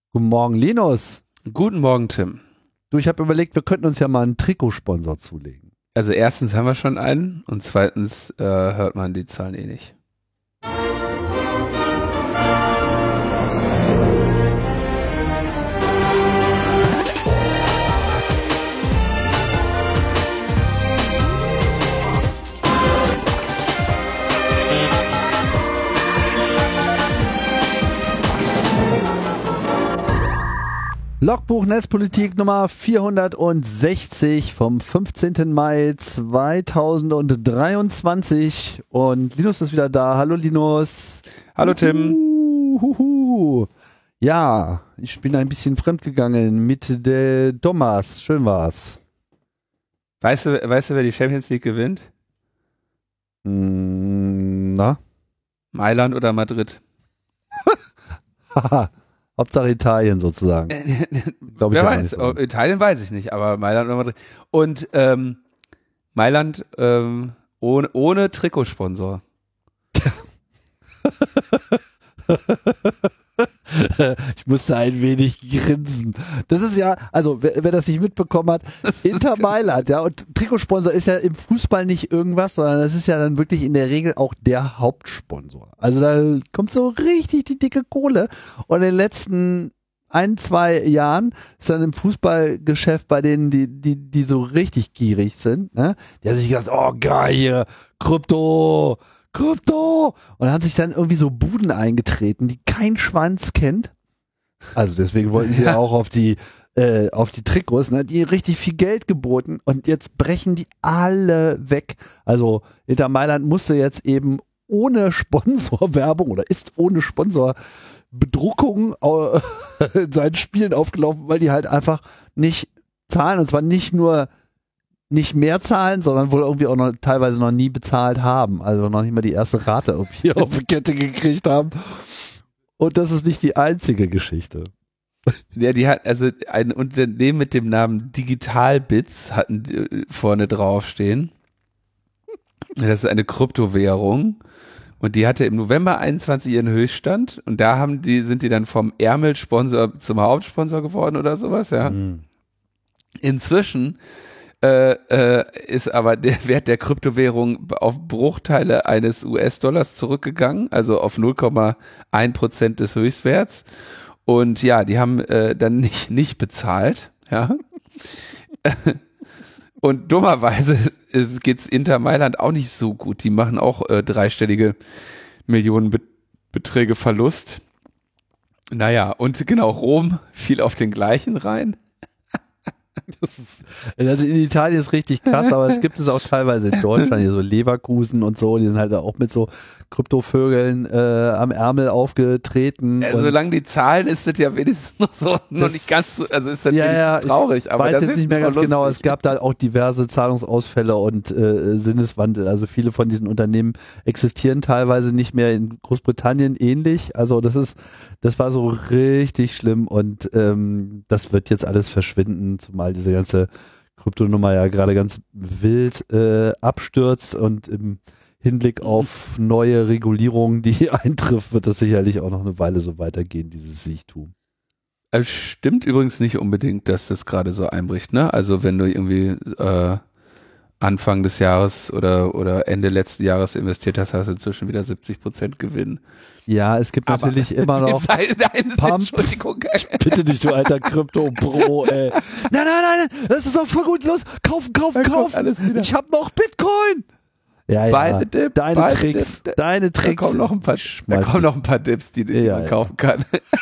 Guten Morgen, Linus. Guten Morgen, Tim. Du, ich habe überlegt, wir könnten uns ja mal einen Trikotsponsor zulegen. Also erstens haben wir schon einen und zweitens hört man die Zahlen eh nicht. Logbuch Netzpolitik Nummer 460 vom 15. Mai 2023 und Linus ist wieder da. Hallo Linus. Hallo Tim. Ja, ich bin ein bisschen fremdgegangen mit der Thomas. Schön war's. Weißt du, wer die Champions League gewinnt? Na? Mailand oder Madrid? Haha. Hauptsache Italien sozusagen. Wer weiß, Italien weiß ich nicht, aber Mailand oder Madrid. Und Mailand ohne Trikotsponsor. Ich musste ein wenig grinsen. Das ist ja, also wer das nicht mitbekommen hat, Inter Mailand, ja, und Trikotsponsor ist ja im Fußball nicht irgendwas, sondern das ist ja dann wirklich in der Regel auch der Hauptsponsor. Also da kommt so richtig die dicke Kohle und in den letzten 1-2 Jahren ist dann im Fußballgeschäft bei denen, die so richtig gierig sind, ne? Die haben sich gedacht, oh geil, hier, Krypto, und haben sich dann irgendwie so Buden eingetreten, die kein Schwanz kennt. Also deswegen wollten sie ja auch auf die Trikots, ne, die richtig viel Geld geboten und jetzt brechen die alle weg. Also Inter Mailand musste jetzt eben ohne Sponsorwerbung oder ist ohne Sponsorbedruckung in seinen Spielen aufgelaufen, weil die halt einfach nicht zahlen, und zwar nicht nur nicht mehr zahlen, sondern wohl irgendwie auch noch teilweise noch nie bezahlt haben. Also noch nicht mal die erste Rate irgendwie auf die Kette gekriegt haben. Und das ist nicht die einzige Geschichte. Ja, die hat, also ein Unternehmen mit dem Namen Digitalbits hatten vorne draufstehen. Das ist eine Kryptowährung. Und die hatte im November 21 ihren Höchststand. Und da sind die dann vom Ärmelsponsor zum Hauptsponsor geworden oder sowas, ja. Mhm. Inzwischen ist aber der Wert der Kryptowährung auf Bruchteile eines US-Dollars zurückgegangen, also auf 0,1% des Höchstwerts. Und ja, die haben dann nicht bezahlt, ja. Und dummerweise geht's Inter Mailand auch nicht so gut. Die machen auch dreistellige Millionenbeträge Verlust. Naja, und genau, Rom fiel auf den gleichen rein. Also in Italien ist richtig krass, aber es gibt es auch teilweise in Deutschland, hier so Leverkusen und so, die sind halt auch mit so Kryptovögeln am Ärmel aufgetreten. Ja, solange die zahlen, ist das ja wenigstens noch so, noch nicht ganz so, also ist das ja, traurig. Aber ich weiß jetzt nicht mehr ganz genau, es gab da auch diverse Zahlungsausfälle und Sinneswandel, also viele von diesen Unternehmen existieren teilweise nicht mehr, in Großbritannien ähnlich, also das war so richtig schlimm und das wird jetzt alles verschwinden, zumal diese ganze Kryptonummer ja gerade ganz wild abstürzt und im Hinblick auf neue Regulierungen, die eintrifft, wird das sicherlich auch noch eine Weile so weitergehen, dieses Siechtum. Es stimmt übrigens nicht unbedingt, dass das gerade so einbricht, ne? Also wenn du irgendwie Anfang des Jahres oder Ende letzten Jahres investiert hast, hast du inzwischen wieder 70% Gewinn. Ja, es gibt natürlich immer noch Entschuldigung. Bitte nicht, du alter Krypto-Bro, ey. Nein, das ist doch voll gut, los, kaufen. Ich hab noch Bitcoin. Ja. Deine Tricks. Da kommen noch ein paar Dips, die man kaufen kann.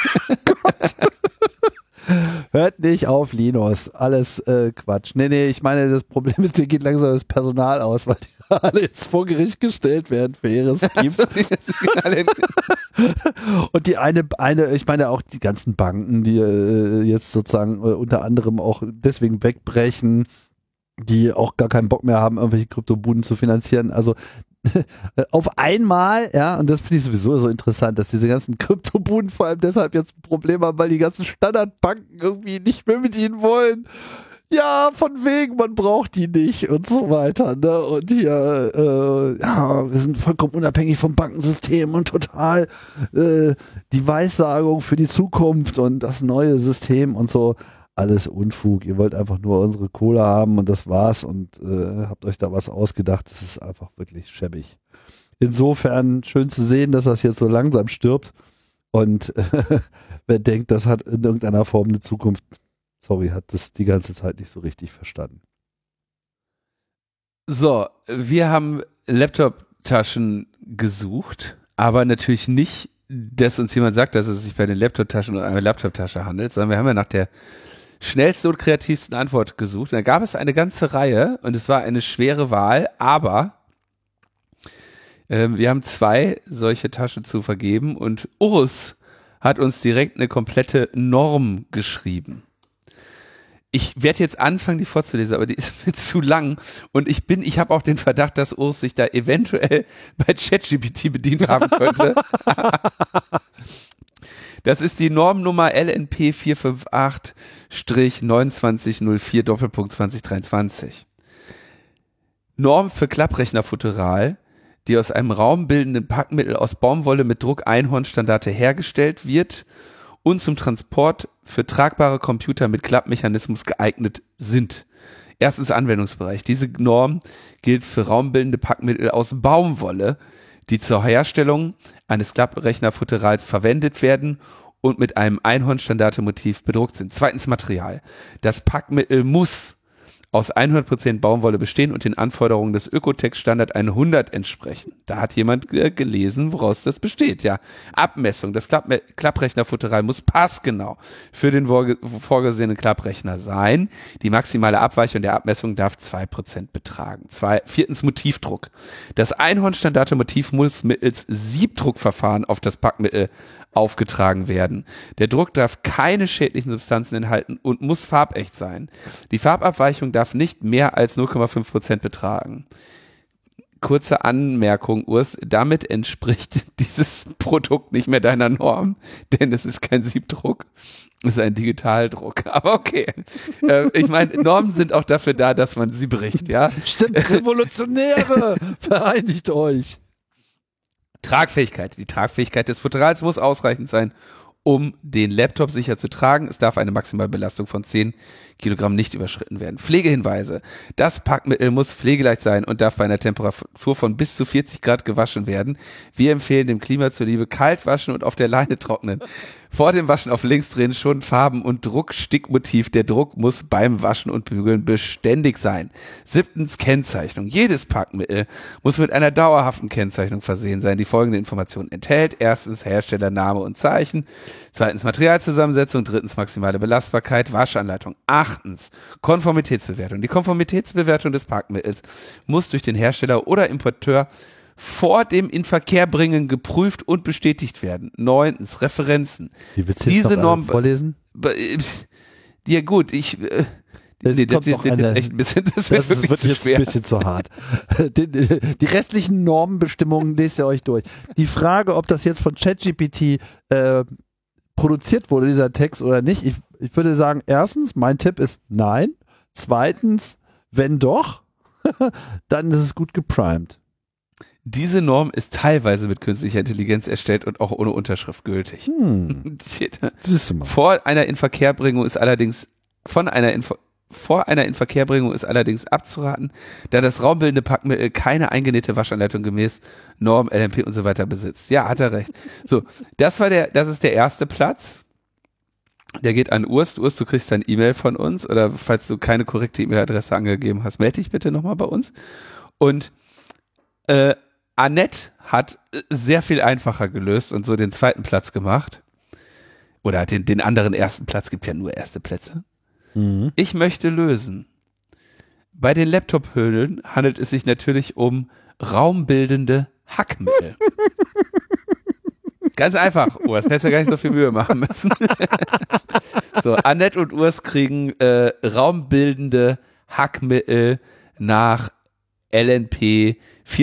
Hört nicht auf, Linus. Alles Quatsch. Nee, ich meine, das Problem ist, dir geht langsam das Personal aus, weil die alle jetzt vor Gericht gestellt werden für ihre Schemes. Und die eine, ich meine auch die ganzen Banken, die jetzt sozusagen unter anderem auch deswegen wegbrechen, die auch gar keinen Bock mehr haben, irgendwelche Kryptobuden zu finanzieren. Also auf einmal, ja, und das finde ich sowieso so interessant, dass diese ganzen Kryptobuden vor allem deshalb jetzt ein Problem haben, weil die ganzen Standardbanken irgendwie nicht mehr mit ihnen wollen. ja, von wegen, man braucht die nicht und so weiter, ne? Und hier, ja, wir sind vollkommen unabhängig vom Bankensystem und total die Weissagung für die Zukunft und das neue System und so. Alles Unfug. Ihr wollt einfach nur unsere Kohle haben und das war's und habt euch da was ausgedacht. Das ist einfach wirklich schäbig. Insofern schön zu sehen, dass das jetzt so langsam stirbt und wer denkt, das hat in irgendeiner Form eine Zukunft, sorry, hat das die ganze Zeit nicht so richtig verstanden. So, wir haben Laptop-Taschen gesucht, aber natürlich nicht, dass uns jemand sagt, dass es sich bei den Laptop-Taschen um eine Laptop-Tasche handelt, sondern wir haben ja nach der schnellsten und kreativsten Antwort gesucht. Und da gab es eine ganze Reihe und es war eine schwere Wahl, aber wir haben 2 solche Taschen zu vergeben und Urs hat uns direkt eine komplette Norm geschrieben. Ich werde jetzt anfangen, die vorzulesen, aber die ist mir zu lang und ich habe auch den Verdacht, dass Urs sich da eventuell bei ChatGPT bedient haben könnte. Das ist die Normnummer LNP 458-2904 Doppelpunkt 2023. Norm für Klapprechnerfutteral, die aus einem raumbildenden Packmittel aus Baumwolle mit Druck-Einhornstandarte hergestellt wird und zum Transport für tragbare Computer mit Klappmechanismus geeignet sind. Erstens Anwendungsbereich. Diese Norm gilt für raumbildende Packmittel aus Baumwolle, die zur Herstellung eines Klapprechnerfutterals verwendet werden und mit einem Einhornstandarte-Motiv bedruckt sind. Zweitens Material. Das Packmittel muss aus 100% Baumwolle bestehen und den Anforderungen des Ökotex-Standard 100 entsprechen. Da hat jemand gelesen, woraus das besteht. Ja, Abmessung. Das Klapprechnerfutteral muss passgenau für den vorgesehenen Klapprechner sein. Die maximale Abweichung der Abmessung darf 2% betragen. Viertens Motivdruck. Das Einhornstandarte-Motiv muss mittels Siebdruckverfahren auf das Packmittel aufgetragen werden. Der Druck darf keine schädlichen Substanzen enthalten und muss farbecht sein. Die Farbabweichung darf nicht mehr als 0,5% betragen. Kurze Anmerkung, Urs, damit entspricht dieses Produkt nicht mehr deiner Norm, denn es ist kein Siebdruck, es ist ein Digitaldruck. Aber okay, ich meine, Normen sind auch dafür da, dass man sie bricht, ja? Stimmt, Revolutionäre, vereinigt euch. Tragfähigkeit. Die Tragfähigkeit des Futterals muss ausreichend sein, um den Laptop sicher zu tragen. Es darf eine Maximalbelastung von 10 Kilogramm nicht überschritten werden. Pflegehinweise. Das Packmittel muss pflegeleicht sein und darf bei einer Temperatur von bis zu 40 Grad gewaschen werden. Wir empfehlen dem Klima zuliebe kalt waschen und auf der Leine trocknen. Vor dem Waschen auf links drehen, schon Farben und Druckstickmotiv. Der Druck muss beim Waschen und Bügeln beständig sein. 7. Kennzeichnung. Jedes Packmittel muss mit einer dauerhaften Kennzeichnung versehen sein, die folgende Informationen enthält. 1. Herstellername und Zeichen. 2. Materialzusammensetzung. 3. maximale Belastbarkeit. Waschanleitung. 8. Konformitätsbewertung. Die Konformitätsbewertung des Packmittels muss durch den Hersteller oder Importeur vor dem Inverkehrbringen geprüft und bestätigt werden. 9. Referenzen. Wie willst du jetzt diese Norm vorlesen? Ja gut, das wird jetzt ein bisschen zu hart. Die restlichen Normenbestimmungen lest ihr euch durch. Die Frage, ob das jetzt von ChatGPT produziert wurde, dieser Text oder nicht, ich würde sagen, erstens, mein Tipp ist nein. Zweitens, wenn doch, dann ist es gut geprimed. Diese Norm ist teilweise mit künstlicher Intelligenz erstellt und auch ohne Unterschrift gültig. Vor einer Inverkehrbringung ist allerdings abzuraten, da das raumbildende Packmittel keine eingenähte Waschanleitung gemäß Norm, LMP und so weiter besitzt. Ja, hat er recht. So, das ist der erste Platz. Der geht an Urs. Urs, du kriegst ein E-Mail von uns oder falls du keine korrekte E-Mail-Adresse angegeben hast, melde dich bitte nochmal bei uns. Und Annette hat sehr viel einfacher gelöst und so den 2. Platz gemacht. Oder den anderen 1. Platz, gibt ja nur erste Plätze. Mhm. Ich möchte lösen. Bei den Laptop-Hüllen handelt es sich natürlich um raumbildende Hackmittel. Ganz einfach, Urs, hättest ja gar nicht so viel Mühe machen müssen. So, Annette und Urs kriegen raumbildende Hackmittel nach LNP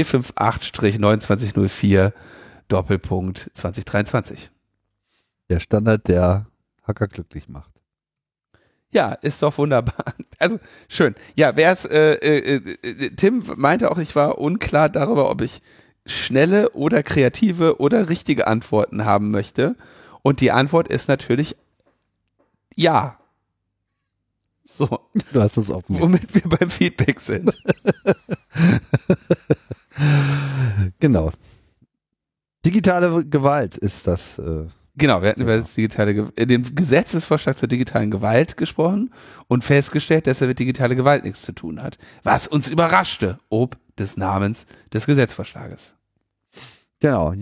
458-2904 Doppelpunkt 2023. Der Standard, der Hacker glücklich macht. Ja, ist doch wunderbar. Also schön. Ja, Tim meinte auch, ich war unklar darüber, ob ich schnelle oder kreative oder richtige Antworten haben möchte. Und die Antwort ist natürlich ja. So. Du hast es offen. Womit wir beim Feedback sind. Genau. Digitale Gewalt ist das. Genau, wir hatten über das den Gesetzesvorschlag zur digitalen Gewalt gesprochen und festgestellt, dass er mit digitaler Gewalt nichts zu tun hat. Was uns überraschte, ob des Namens des Gesetzesvorschlages. Genau.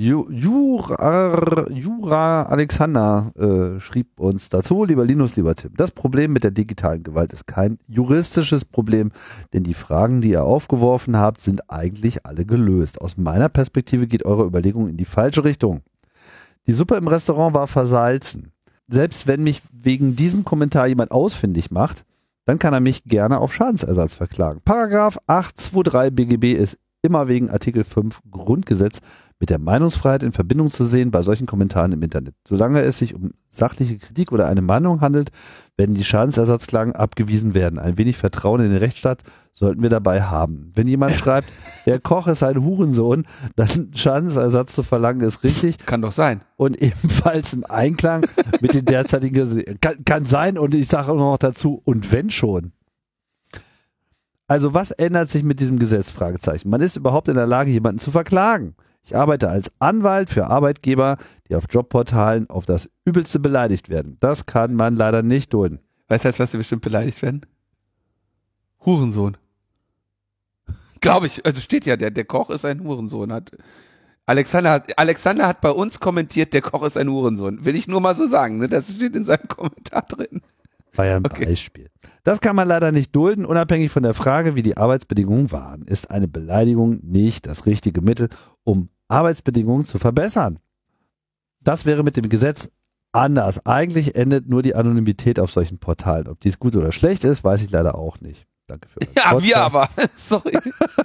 Jura Alexander schrieb uns dazu, lieber Linus, lieber Tim. Das Problem mit der digitalen Gewalt ist kein juristisches Problem, denn die Fragen, die ihr aufgeworfen habt, sind eigentlich alle gelöst. Aus meiner Perspektive geht eure Überlegung in die falsche Richtung. Die Suppe im Restaurant war versalzen. Selbst wenn mich wegen diesem Kommentar jemand ausfindig macht, dann kann er mich gerne auf Schadensersatz verklagen. Paragraph 823 BGB ist immer wegen Artikel 5 Grundgesetz mit der Meinungsfreiheit in Verbindung zu sehen bei solchen Kommentaren im Internet. Solange es sich um sachliche Kritik oder eine Meinung handelt, werden die Schadensersatzklagen abgewiesen werden. Ein wenig Vertrauen in den Rechtsstaat sollten wir dabei haben. Wenn jemand schreibt, der Koch ist ein Hurensohn, dann Schadensersatz zu verlangen ist richtig. Kann doch sein. Und ebenfalls im Einklang mit den derzeitigen Gesetzen. Kann sein, und ich sage auch noch dazu, und wenn schon. Also was ändert sich mit diesem Gesetz? Fragezeichen. Man ist überhaupt in der Lage, jemanden zu verklagen. Ich arbeite als Anwalt für Arbeitgeber, die auf Jobportalen auf das Übelste beleidigt werden. Das kann man leider nicht dulden. Weißt du, was sie bestimmt beleidigt werden? Hurensohn. Glaube ich. Also steht ja, der Koch ist ein Hurensohn. Alexander hat bei uns kommentiert, der Koch ist ein Hurensohn. Will ich nur mal so sagen, ne? Das steht in seinem Kommentar drin. War ja ein Beispiel. Das kann man leider nicht dulden, unabhängig von der Frage, wie die Arbeitsbedingungen waren. Ist eine Beleidigung nicht das richtige Mittel, um Arbeitsbedingungen zu verbessern? Das wäre mit dem Gesetz anders. Eigentlich endet nur die Anonymität auf solchen Portalen. Ob dies gut oder schlecht ist, weiß ich leider auch nicht. Danke für euren Podcast. Wir aber. Sorry.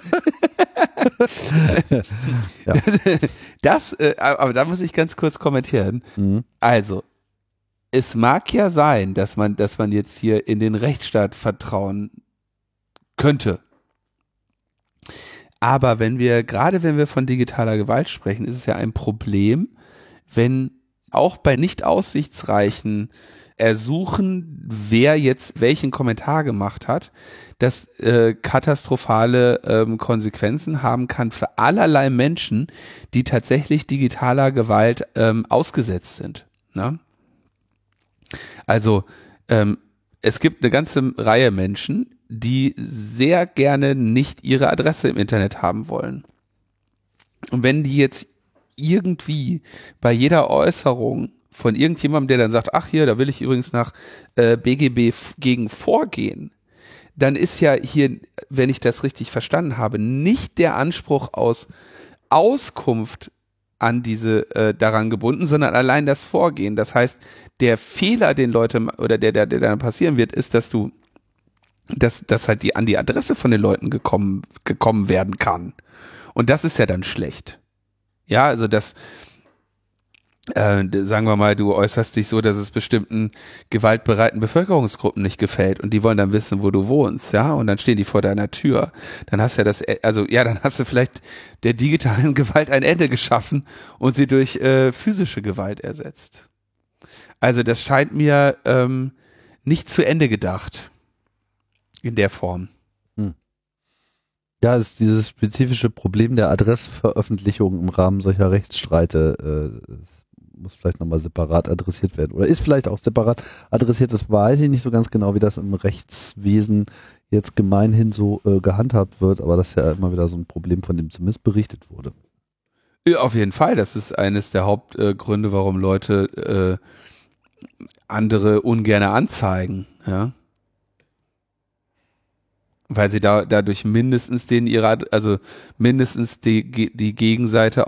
Ja. Aber da muss ich ganz kurz kommentieren. Also, es mag ja sein, dass man jetzt hier in den Rechtsstaat vertrauen könnte. Aber wenn wir von digitaler Gewalt sprechen, ist es ja ein Problem, wenn auch bei nicht aussichtsreichen Ersuchen, wer jetzt welchen Kommentar gemacht hat, das katastrophale Konsequenzen haben kann für allerlei Menschen, die tatsächlich digitaler Gewalt ausgesetzt sind. Ne? Also es gibt eine ganze Reihe Menschen, die sehr gerne nicht ihre Adresse im Internet haben wollen. Und wenn die jetzt irgendwie bei jeder Äußerung von irgendjemandem, der dann sagt, ach hier, da will ich übrigens nach BGB gegen vorgehen, dann ist ja hier, wenn ich das richtig verstanden habe, nicht der Anspruch aus Auskunft an diese daran gebunden, sondern allein das Vorgehen. Das heißt, der Fehler, den Leute oder der dann passieren wird, ist, dass halt an die Adresse von den Leuten gekommen werden kann. Und das ist ja dann schlecht. Ja, also sagen wir mal, du äußerst dich so, dass es bestimmten gewaltbereiten Bevölkerungsgruppen nicht gefällt und die wollen dann wissen, wo du wohnst, ja, und dann stehen die vor deiner Tür. Dann hast du dann hast du vielleicht der digitalen Gewalt ein Ende geschaffen und sie durch physische Gewalt ersetzt. Also das scheint mir nicht zu Ende gedacht in der Form. Ja, es ist dieses spezifische Problem der Adressveröffentlichung im Rahmen solcher Rechtsstreite muss vielleicht nochmal separat adressiert werden. Oder ist vielleicht auch separat adressiert, das weiß ich nicht so ganz genau, wie das im Rechtswesen jetzt gemeinhin so gehandhabt wird, aber das ist ja immer wieder so ein Problem, von dem zumindest berichtet wurde. Ja, auf jeden Fall, das ist eines der Hauptgründe, warum Leute andere ungerne anzeigen, ja. Weil sie dadurch mindestens die Gegenseite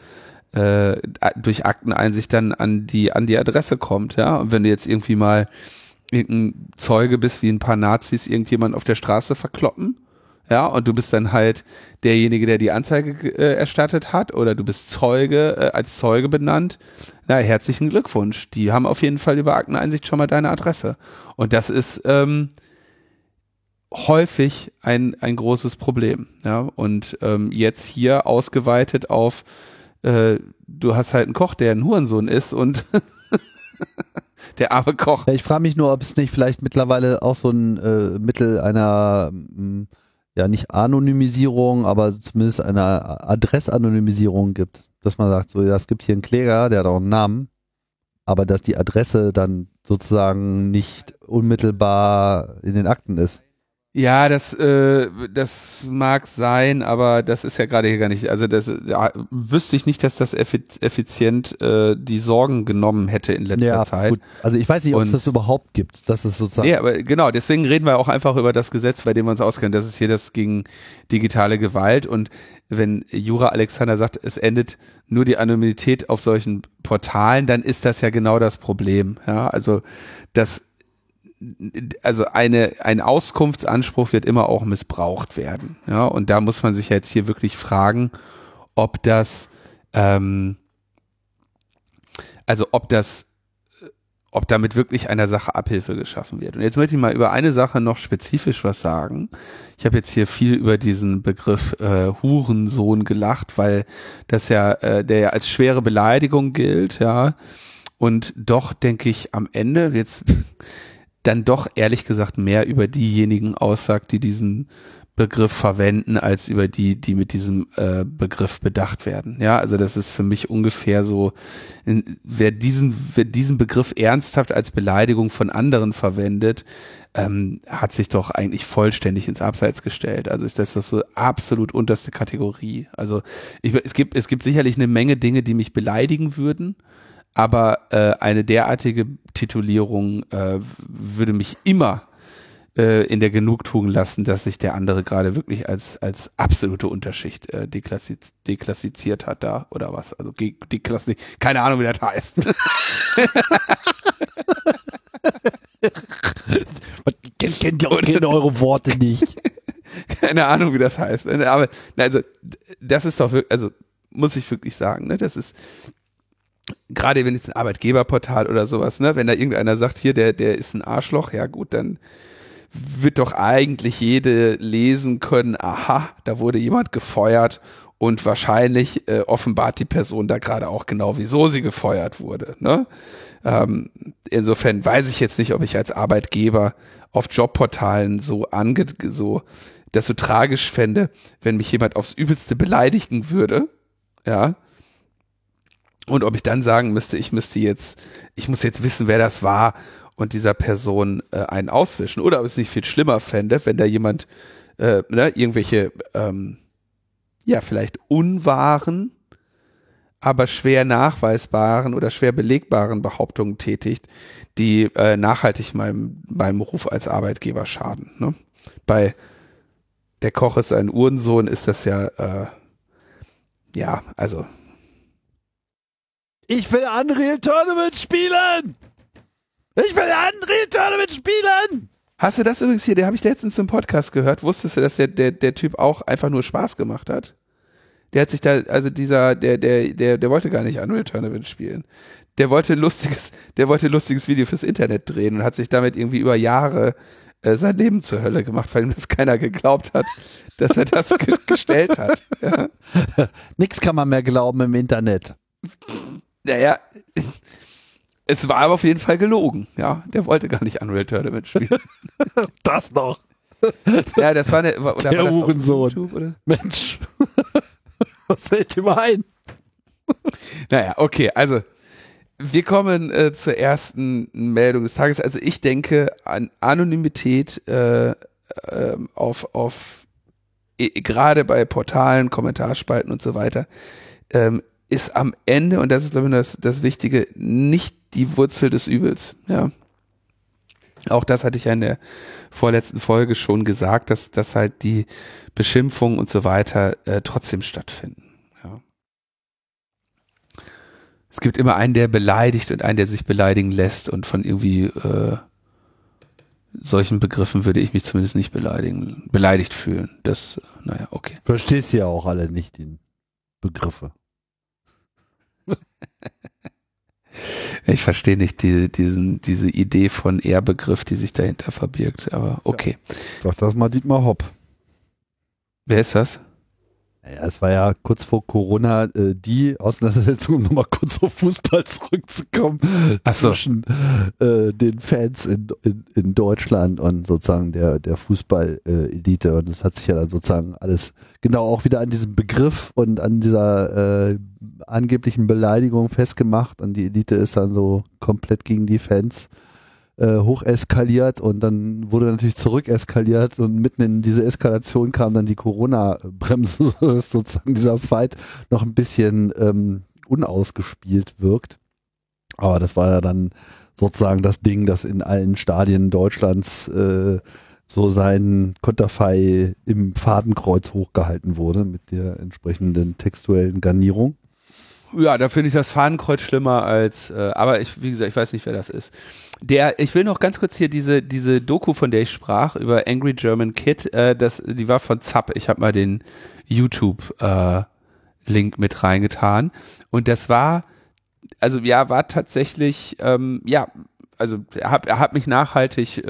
durch Akteneinsicht dann an die Adresse kommt, ja. Und wenn du jetzt irgendwie mal irgendein Zeuge bist, wie ein paar Nazis irgendjemand auf der Straße verkloppen, ja, und du bist dann halt derjenige, der die Anzeige erstattet hat, oder du bist Zeuge, als Zeuge benannt, na, herzlichen Glückwunsch. Die haben auf jeden Fall über Akteneinsicht schon mal deine Adresse. Und das ist häufig ein großes Problem, ja, und jetzt hier ausgeweitet auf du hast halt einen Koch, der ein Hurensohn ist und der arme Koch. Ja, ich frage mich nur, ob es nicht vielleicht mittlerweile auch so ein Mittel einer, ja nicht Anonymisierung, aber zumindest einer Adressanonymisierung gibt. Dass man sagt, so, ja, es gibt hier einen Kläger, der hat auch einen Namen, aber dass die Adresse dann sozusagen nicht unmittelbar in den Akten ist. Ja, das mag sein, aber das ist ja gerade hier gar nicht, also das wüsste ich nicht, dass das effizient die Sorgen genommen hätte in letzter Zeit. Gut. Also ich weiß nicht, ob es das überhaupt gibt, dass es sozusagen. Nee, aber genau, deswegen reden wir auch einfach über das Gesetz, bei dem wir uns auskennen. Das ist hier das gegen digitale Gewalt, und wenn Jura Alexander sagt, es endet nur die Anonymität auf solchen Portalen, dann ist das ja genau das Problem. Ja, also ein Auskunftsanspruch wird immer auch missbraucht werden. Ja, und da muss man sich jetzt hier wirklich fragen, ob damit wirklich einer Sache Abhilfe geschaffen wird. Und jetzt möchte ich mal über eine Sache noch spezifisch was sagen. Ich habe jetzt hier viel über diesen Begriff Hurensohn gelacht, weil das ja, der ja als schwere Beleidigung gilt, ja. Und doch denke ich am Ende jetzt dann doch ehrlich gesagt mehr über diejenigen aussagt, die diesen Begriff verwenden, als über die mit diesem Begriff bedacht werden. Ja, also das ist für mich ungefähr so, wer diesen Begriff ernsthaft als Beleidigung von anderen verwendet, hat sich doch eigentlich vollständig ins Abseits gestellt. Also ist das so absolut unterste Kategorie. Also es gibt sicherlich eine Menge Dinge, die mich beleidigen würden, aber eine derartige Titulierung würde mich immer in der Genugtuung lassen, dass sich der andere gerade wirklich als absolute Unterschicht deklassifiziert hat da oder was. Also keine Ahnung, wie das heißt. Ich kenne eure Worte nicht. Keine Ahnung, wie das heißt. Aber also das ist doch wirklich, also muss ich wirklich sagen, ne, das ist gerade wenn jetzt ein Arbeitgeberportal oder sowas, ne, wenn da irgendeiner sagt, hier, der ist ein Arschloch, ja gut, dann wird doch eigentlich jede lesen können, aha, da wurde jemand gefeuert und wahrscheinlich offenbart die Person da gerade auch genau, wieso sie gefeuert wurde. Ne? Insofern weiß ich jetzt nicht, ob ich als Arbeitgeber auf Jobportalen das so tragisch fände, wenn mich jemand aufs Übelste beleidigen würde, ja. Und ob ich dann sagen müsste, ich muss jetzt wissen, wer das war und dieser Person einen auswischen. Oder ob es nicht viel schlimmer fände, wenn da jemand irgendwelche vielleicht unwahren, aber schwer nachweisbaren oder schwer belegbaren Behauptungen tätigt, die nachhaltig meinem Ruf als Arbeitgeber schaden. Ne? Bei der Koch ist ein Uhrensohn, ist das ja also ich will Unreal Tournament spielen! Ich will Unreal Tournament spielen! Hast du das übrigens hier, der habe ich letztens im Podcast gehört, wusstest du, dass der Typ auch einfach nur Spaß gemacht hat? Der hat sich da, also der wollte gar nicht Unreal Tournament spielen. Der wollte ein lustiges Video fürs Internet drehen und hat sich damit irgendwie über Jahre sein Leben zur Hölle gemacht, weil ihm das keiner geglaubt hat, dass er das gestellt hat. Ja. Nix kann man mehr glauben im Internet. Naja, es war aber auf jeden Fall gelogen, ja. Der wollte gar nicht Unreal Tournament spielen. Das noch. Ja, das war der Hurensohn. Mensch. Was fällt ihm ein? Naja, okay, also wir kommen zur ersten Meldung des Tages. Also ich denke an Anonymität gerade bei Portalen, Kommentarspalten und so weiter, ist am Ende, und das ist, glaube ich, das Wichtige, nicht die Wurzel des Übels. Ja. Auch das hatte ich ja in der vorletzten Folge schon gesagt, dass halt die Beschimpfungen und so weiter trotzdem stattfinden. Ja. Es gibt immer einen, der beleidigt und einen, der sich beleidigen lässt und von irgendwie solchen Begriffen würde ich mich zumindest nicht beleidigt fühlen. Das, naja, okay. Verstehst ja auch alle nicht die Begriffe. Ich verstehe nicht diese Idee von Ehrbegriff, die sich dahinter verbirgt, aber okay. Ja. Sag das mal Dietmar Hopp. Wer ist das? Ja, es war ja kurz vor Corona die Auseinandersetzung, um nochmal kurz auf Fußball zurückzukommen, zwischen den Fans in Deutschland und sozusagen der Fußball-Elite. Und das hat sich ja dann sozusagen alles genau auch wieder an diesem Begriff und an dieser angeblichen Beleidigung festgemacht. Und die Elite ist dann so komplett gegen die Fans hoch eskaliert und dann wurde natürlich zurück eskaliert und mitten in diese Eskalation kam dann die Corona-Bremse, sodass sozusagen dieser Fight noch ein bisschen unausgespielt wirkt. Aber das war ja dann sozusagen das Ding, das in allen Stadien Deutschlands so sein Konterfei im Fadenkreuz hochgehalten wurde mit der entsprechenden textuellen Garnierung. Ja, da finde ich das Fadenkreuz schlimmer als, aber wie gesagt, ich weiß nicht, wer das ist. Ich will noch ganz kurz hier diese Doku, von der ich sprach, über Angry German Kid, die war von Zapp. Ich habe mal den YouTube-Link mit reingetan. Und das war tatsächlich, er hat mich nachhaltig,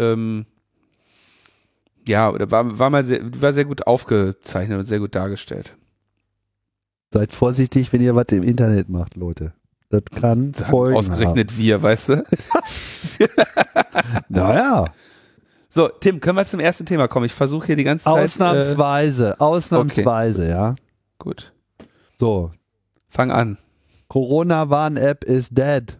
war sehr gut aufgezeichnet und sehr gut dargestellt. Seid vorsichtig, wenn ihr was im Internet macht, Leute. Das kann Folgen ausgerechnet haben. Wir, weißt du? Naja. So, Tim, können wir zum ersten Thema kommen? Ich versuche hier die ganze Zeit... Ausnahmsweise, okay. Ja. Gut. So. Fang an. Corona-Warn-App is dead.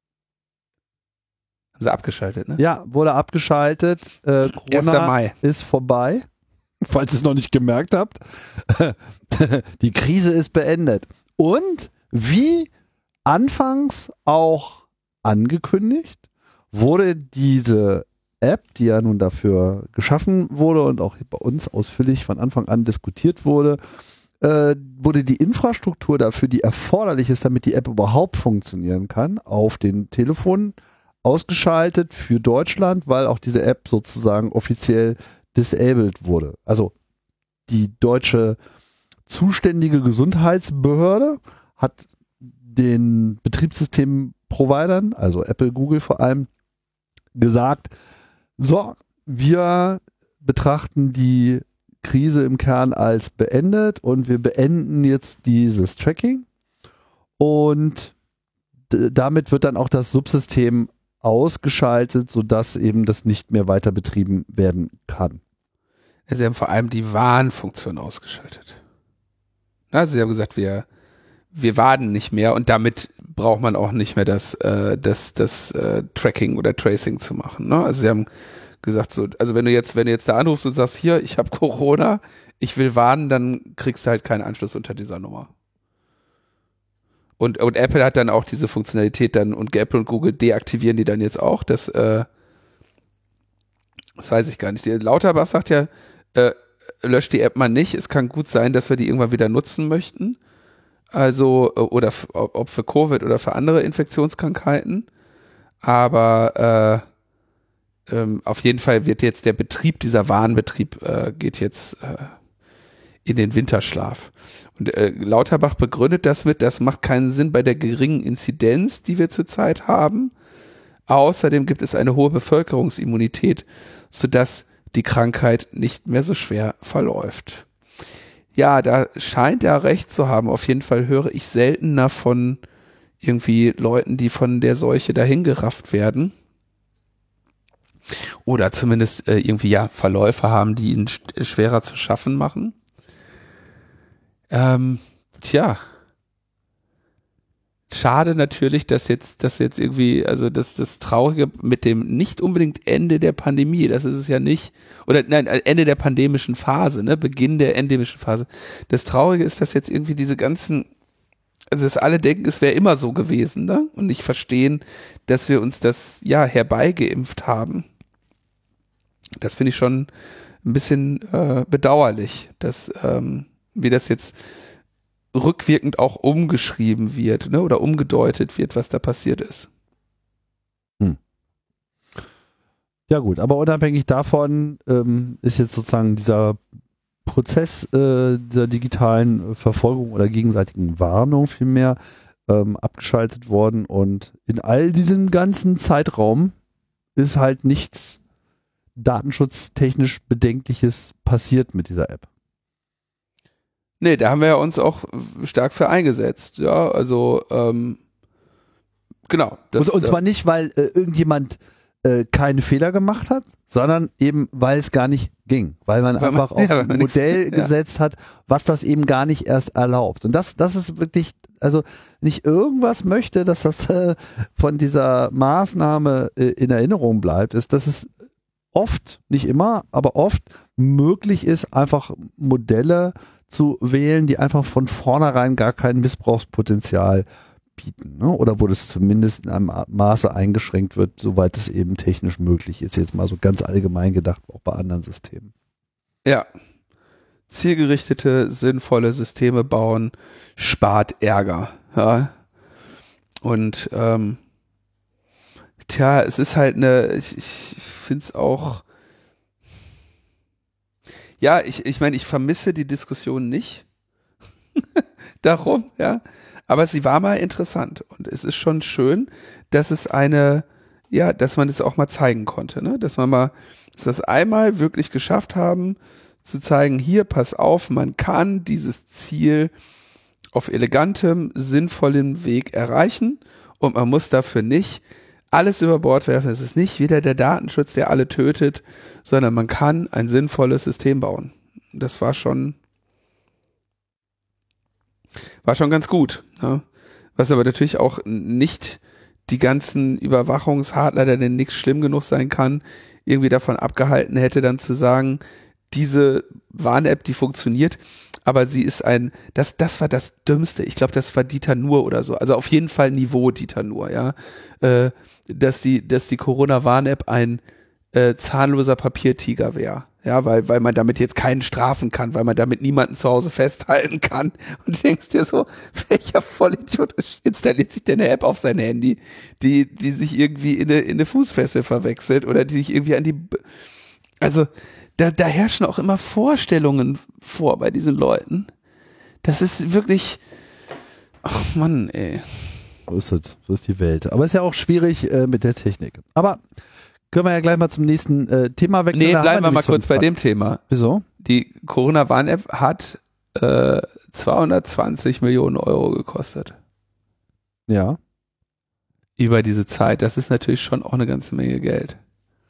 Haben sie abgeschaltet, ne? Ja, wurde abgeschaltet. Corona 1. Mai. ist vorbei. Falls ihr es noch nicht gemerkt habt. Die Krise ist beendet. Und wie anfangs auch angekündigt, wurde diese App, die ja nun dafür geschaffen wurde und auch bei uns ausführlich von Anfang an diskutiert wurde, wurde die Infrastruktur dafür, die erforderlich ist, damit die App überhaupt funktionieren kann, auf den Telefonen ausgeschaltet für Deutschland, weil auch diese App sozusagen offiziell disabled wurde. Also die deutsche zuständige Gesundheitsbehörde hat den Betriebssystemprovidern, also Apple, Google vor allem, gesagt, so, wir betrachten die Krise im Kern als beendet und wir beenden jetzt dieses Tracking und damit wird dann auch das Subsystem ausgeschaltet, sodass eben das nicht mehr weiter betrieben werden kann. Sie haben vor allem die Warnfunktion ausgeschaltet. Also sie haben gesagt, wir warnen nicht mehr und damit braucht man auch nicht mehr das Tracking oder Tracing zu machen. Ne? Also sie haben gesagt, so, also wenn du jetzt da anrufst und sagst, hier, ich habe Corona, ich will warnen, dann kriegst du halt keinen Anschluss unter dieser Nummer. Und Apple hat dann auch diese Funktionalität dann und Apple und Google deaktivieren die dann jetzt auch. Das weiß ich gar nicht. Der Lauterbach sagt ja, löscht die App mal nicht. Es kann gut sein, dass wir die irgendwann wieder nutzen möchten. Also, oder ob für Covid oder für andere Infektionskrankheiten. Aber auf jeden Fall wird jetzt der Betrieb, dieser Warnbetrieb, geht jetzt in den Winterschlaf. Und Lauterbach begründet das mit, das macht keinen Sinn bei der geringen Inzidenz, die wir zurzeit haben. Außerdem gibt es eine hohe Bevölkerungsimmunität, sodass die Krankheit nicht mehr so schwer verläuft. Ja, da scheint er recht zu haben. Auf jeden Fall höre ich seltener von irgendwie Leuten, die von der Seuche dahingerafft werden. Oder zumindest irgendwie Verläufe haben, die ihn schwerer zu schaffen machen. Schade natürlich, dass jetzt irgendwie, also das Traurige mit dem nicht unbedingt Ende der Pandemie, das ist es ja nicht, oder nein, Ende der pandemischen Phase, ne, Beginn der endemischen Phase. Das Traurige ist, dass jetzt irgendwie diese ganzen, also dass alle denken, es wäre immer so gewesen, ne, und nicht verstehen, dass wir uns das herbeigeimpft haben. Das finde ich schon ein bisschen bedauerlich, dass wie das jetzt rückwirkend auch umgeschrieben wird, ne, oder umgedeutet wird, was da passiert ist. Ja gut, aber unabhängig davon ist jetzt sozusagen dieser Prozess der digitalen Verfolgung oder gegenseitigen Warnung vielmehr abgeschaltet worden und in all diesem ganzen Zeitraum ist halt nichts datenschutztechnisch Bedenkliches passiert mit dieser App. Nee, da haben wir ja uns auch stark für eingesetzt, ja, also genau. Und zwar nicht, weil irgendjemand keinen Fehler gemacht hat, sondern eben, weil es gar nicht ging, weil man einfach auf ein Modell gesetzt hat, was das eben gar nicht erst erlaubt. Und das ist wirklich, also nicht irgendwas möchte, dass das von dieser Maßnahme in Erinnerung bleibt, ist, dass es oft, nicht immer, aber oft möglich ist, einfach Modelle zu wählen, die einfach von vornherein gar kein Missbrauchspotenzial bieten, ne? Oder wo das zumindest in einem Maße eingeschränkt wird, soweit es eben technisch möglich ist. Jetzt mal so ganz allgemein gedacht, auch bei anderen Systemen. Ja. Zielgerichtete, sinnvolle Systeme bauen, spart Ärger. Ja. Und es ist halt ich finde es auch, ja, ich meine, ich vermisse die Diskussion nicht darum, ja. Aber sie war mal interessant und es ist schon schön, dass es dass man es auch mal zeigen konnte, ne? Dass wir es einmal wirklich geschafft haben, zu zeigen, hier, pass auf, man kann dieses Ziel auf elegantem, sinnvollem Weg erreichen und man muss dafür nicht alles über Bord werfen. Es ist nicht wieder der Datenschutz, der alle tötet, sondern man kann ein sinnvolles System bauen. Das war schon ganz gut. Ja. Was aber natürlich auch nicht die ganzen Überwachungshardler, denen nichts schlimm genug sein kann, irgendwie davon abgehalten hätte, dann zu sagen, diese Warn-App, die funktioniert, aber sie ist das war das Dümmste. Ich glaube, das war Dieter Nuhr oder so. Also auf jeden Fall Niveau Dieter Nuhr, ja. Dass die Corona-Warn-App ein zahnloser Papiertiger wäre. Ja, weil man damit jetzt keinen strafen kann, weil man damit niemanden zu Hause festhalten kann. Und du denkst dir so, welcher Vollidiot installiert sich denn eine App auf sein Handy, die sich irgendwie in eine Fußfessel verwechselt oder die sich irgendwie also da herrschen auch immer Vorstellungen vor bei diesen Leuten. Das ist wirklich, ach Mann, ey. So ist die Welt. Aber es ist ja auch schwierig mit der Technik. Aber können wir ja gleich mal zum nächsten Thema wechseln. Nee, bleiben wir mal kurz bei dem Thema. Wieso? Die Corona-Warn-App hat 220 Millionen Euro gekostet. Ja. Über diese Zeit. Das ist natürlich schon auch eine ganze Menge Geld.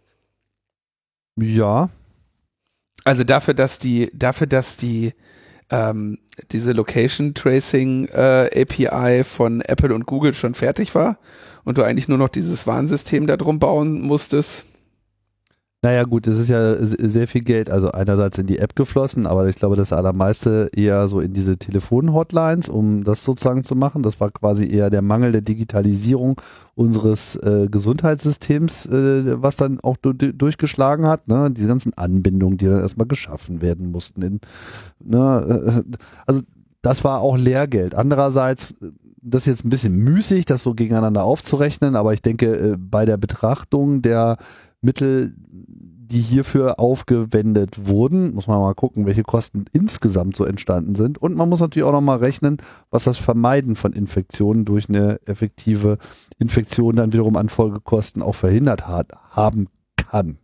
Ja. Also dafür, dass diese Location Tracing API von Apple und Google schon fertig war und du eigentlich nur noch dieses Warnsystem da drum bauen musstest. Naja gut, es ist ja sehr viel Geld, also einerseits in die App geflossen, aber ich glaube das allermeiste eher so in diese Telefon-Hotlines, um das sozusagen zu machen. Das war quasi eher der Mangel der Digitalisierung unseres Gesundheitssystems, was dann auch durchgeschlagen hat. Ne? Die ganzen Anbindungen, die dann erstmal geschaffen werden mussten. Also das war auch Lehrgeld. Andererseits, das ist jetzt ein bisschen müßig, das so gegeneinander aufzurechnen, aber ich denke, bei der Betrachtung der Mittel, die hierfür aufgewendet wurden, muss man mal gucken, welche Kosten insgesamt so entstanden sind. Und man muss natürlich auch noch mal rechnen, was das Vermeiden von Infektionen durch eine effektive Infektion dann wiederum an Folgekosten auch verhindert haben kann.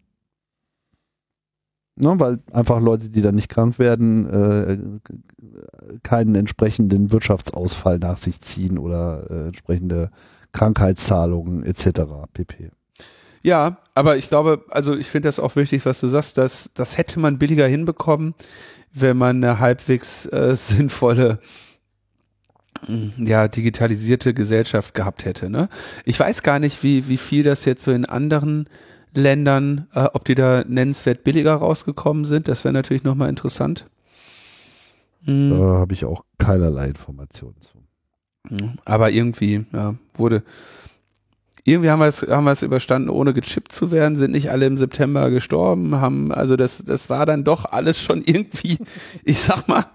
Ne, weil einfach Leute, die dann nicht krank werden, keinen entsprechenden Wirtschaftsausfall nach sich ziehen oder entsprechende Krankheitszahlungen etc. pp. Ja, aber ich glaube, also ich finde das auch wichtig, was du sagst, dass das hätte man billiger hinbekommen, wenn man eine halbwegs sinnvolle, digitalisierte Gesellschaft gehabt hätte. Ne? Ich weiß gar nicht, wie viel das jetzt so in anderen Ländern, ob die da nennenswert billiger rausgekommen sind. Das wäre natürlich nochmal interessant. Da habe ich auch keinerlei Informationen zu. Aber irgendwie, irgendwie haben wir es überstanden, ohne gechippt zu werden, sind nicht alle im September gestorben, das war dann doch alles schon irgendwie, ich sag mal,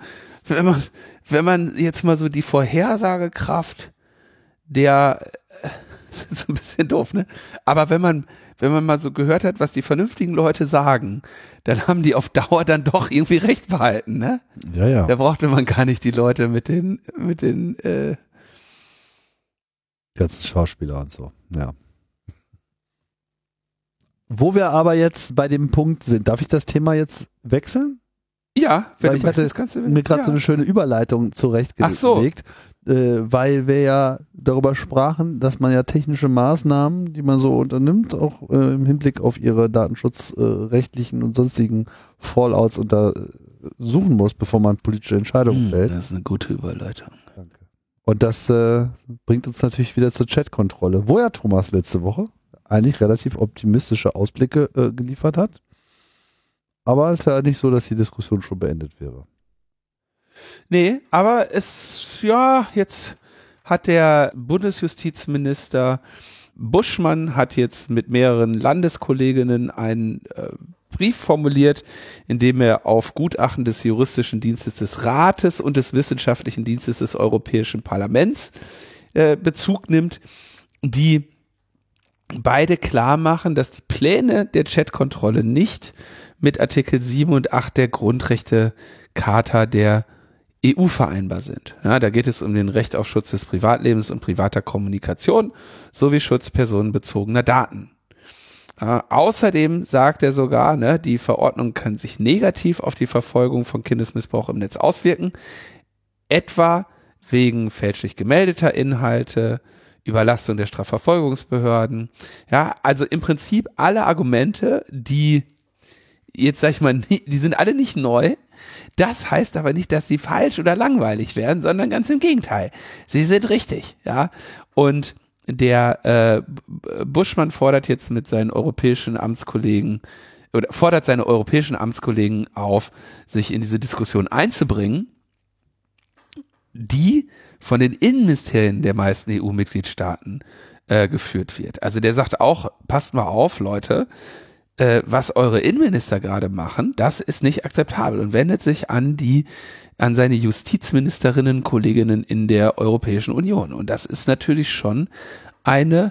wenn man jetzt mal so die Vorhersagekraft der Das ist so ein bisschen doof, ne? Aber wenn man mal so gehört hat, was die vernünftigen Leute sagen, dann haben die auf Dauer dann doch irgendwie recht behalten, ne? Ja. Da brauchte man gar nicht die Leute mit den ganzen Schauspieler und so, ja. Wo wir aber jetzt bei dem Punkt sind, darf ich das Thema jetzt wechseln? Ja, wenn Weil du ich hatte möchtest, kannst du mir gerade so eine schöne Überleitung zurechtgelegt, weil wir ja darüber sprachen, dass man ja technische Maßnahmen, die man so unternimmt, auch im Hinblick auf ihre datenschutzrechtlichen und sonstigen Fallouts untersuchen muss, bevor man politische Entscheidungen fällt. Das ist eine gute Überleitung. Danke. Und das bringt uns natürlich wieder zur Chatkontrolle, wo ja Thomas letzte Woche eigentlich relativ optimistische Ausblicke geliefert hat. Aber es ist ja nicht so, dass die Diskussion schon beendet wäre. Nee, aber jetzt hat der Bundesjustizminister Buschmann hat jetzt mit mehreren Landeskolleginnen einen Brief formuliert, in dem er auf Gutachten des Juristischen Dienstes des Rates und des Wissenschaftlichen Dienstes des Europäischen Parlaments Bezug nimmt, die beide klar machen, dass die Pläne der Chatkontrolle nicht mit Artikel 7 und 8 der Grundrechtecharta der EU vereinbar sind. Ja, da geht es um den Recht auf Schutz des Privatlebens und privater Kommunikation sowie Schutz personenbezogener Daten. Außerdem sagt er sogar, ne, die Verordnung kann sich negativ auf die Verfolgung von Kindesmissbrauch im Netz auswirken, etwa wegen fälschlich gemeldeter Inhalte, Überlastung der Strafverfolgungsbehörden. Ja, also im Prinzip alle Argumente, die jetzt sag ich mal, die sind alle nicht neu. Das heißt aber nicht, dass sie falsch oder langweilig werden, sondern ganz im Gegenteil. Sie sind richtig, ja. Und der Buschmann fordert jetzt mit seinen europäischen Amtskollegen oder fordert seine europäischen Amtskollegen auf, sich in diese Diskussion einzubringen, die von den Innenministerien der meisten EU-Mitgliedstaaten geführt wird. Also der sagt auch, passt mal auf, Leute, was eure Innenminister gerade machen, das ist nicht akzeptabel und wendet sich an seine Justizministerinnen, Kolleginnen in der Europäischen Union. Und das ist natürlich schon ein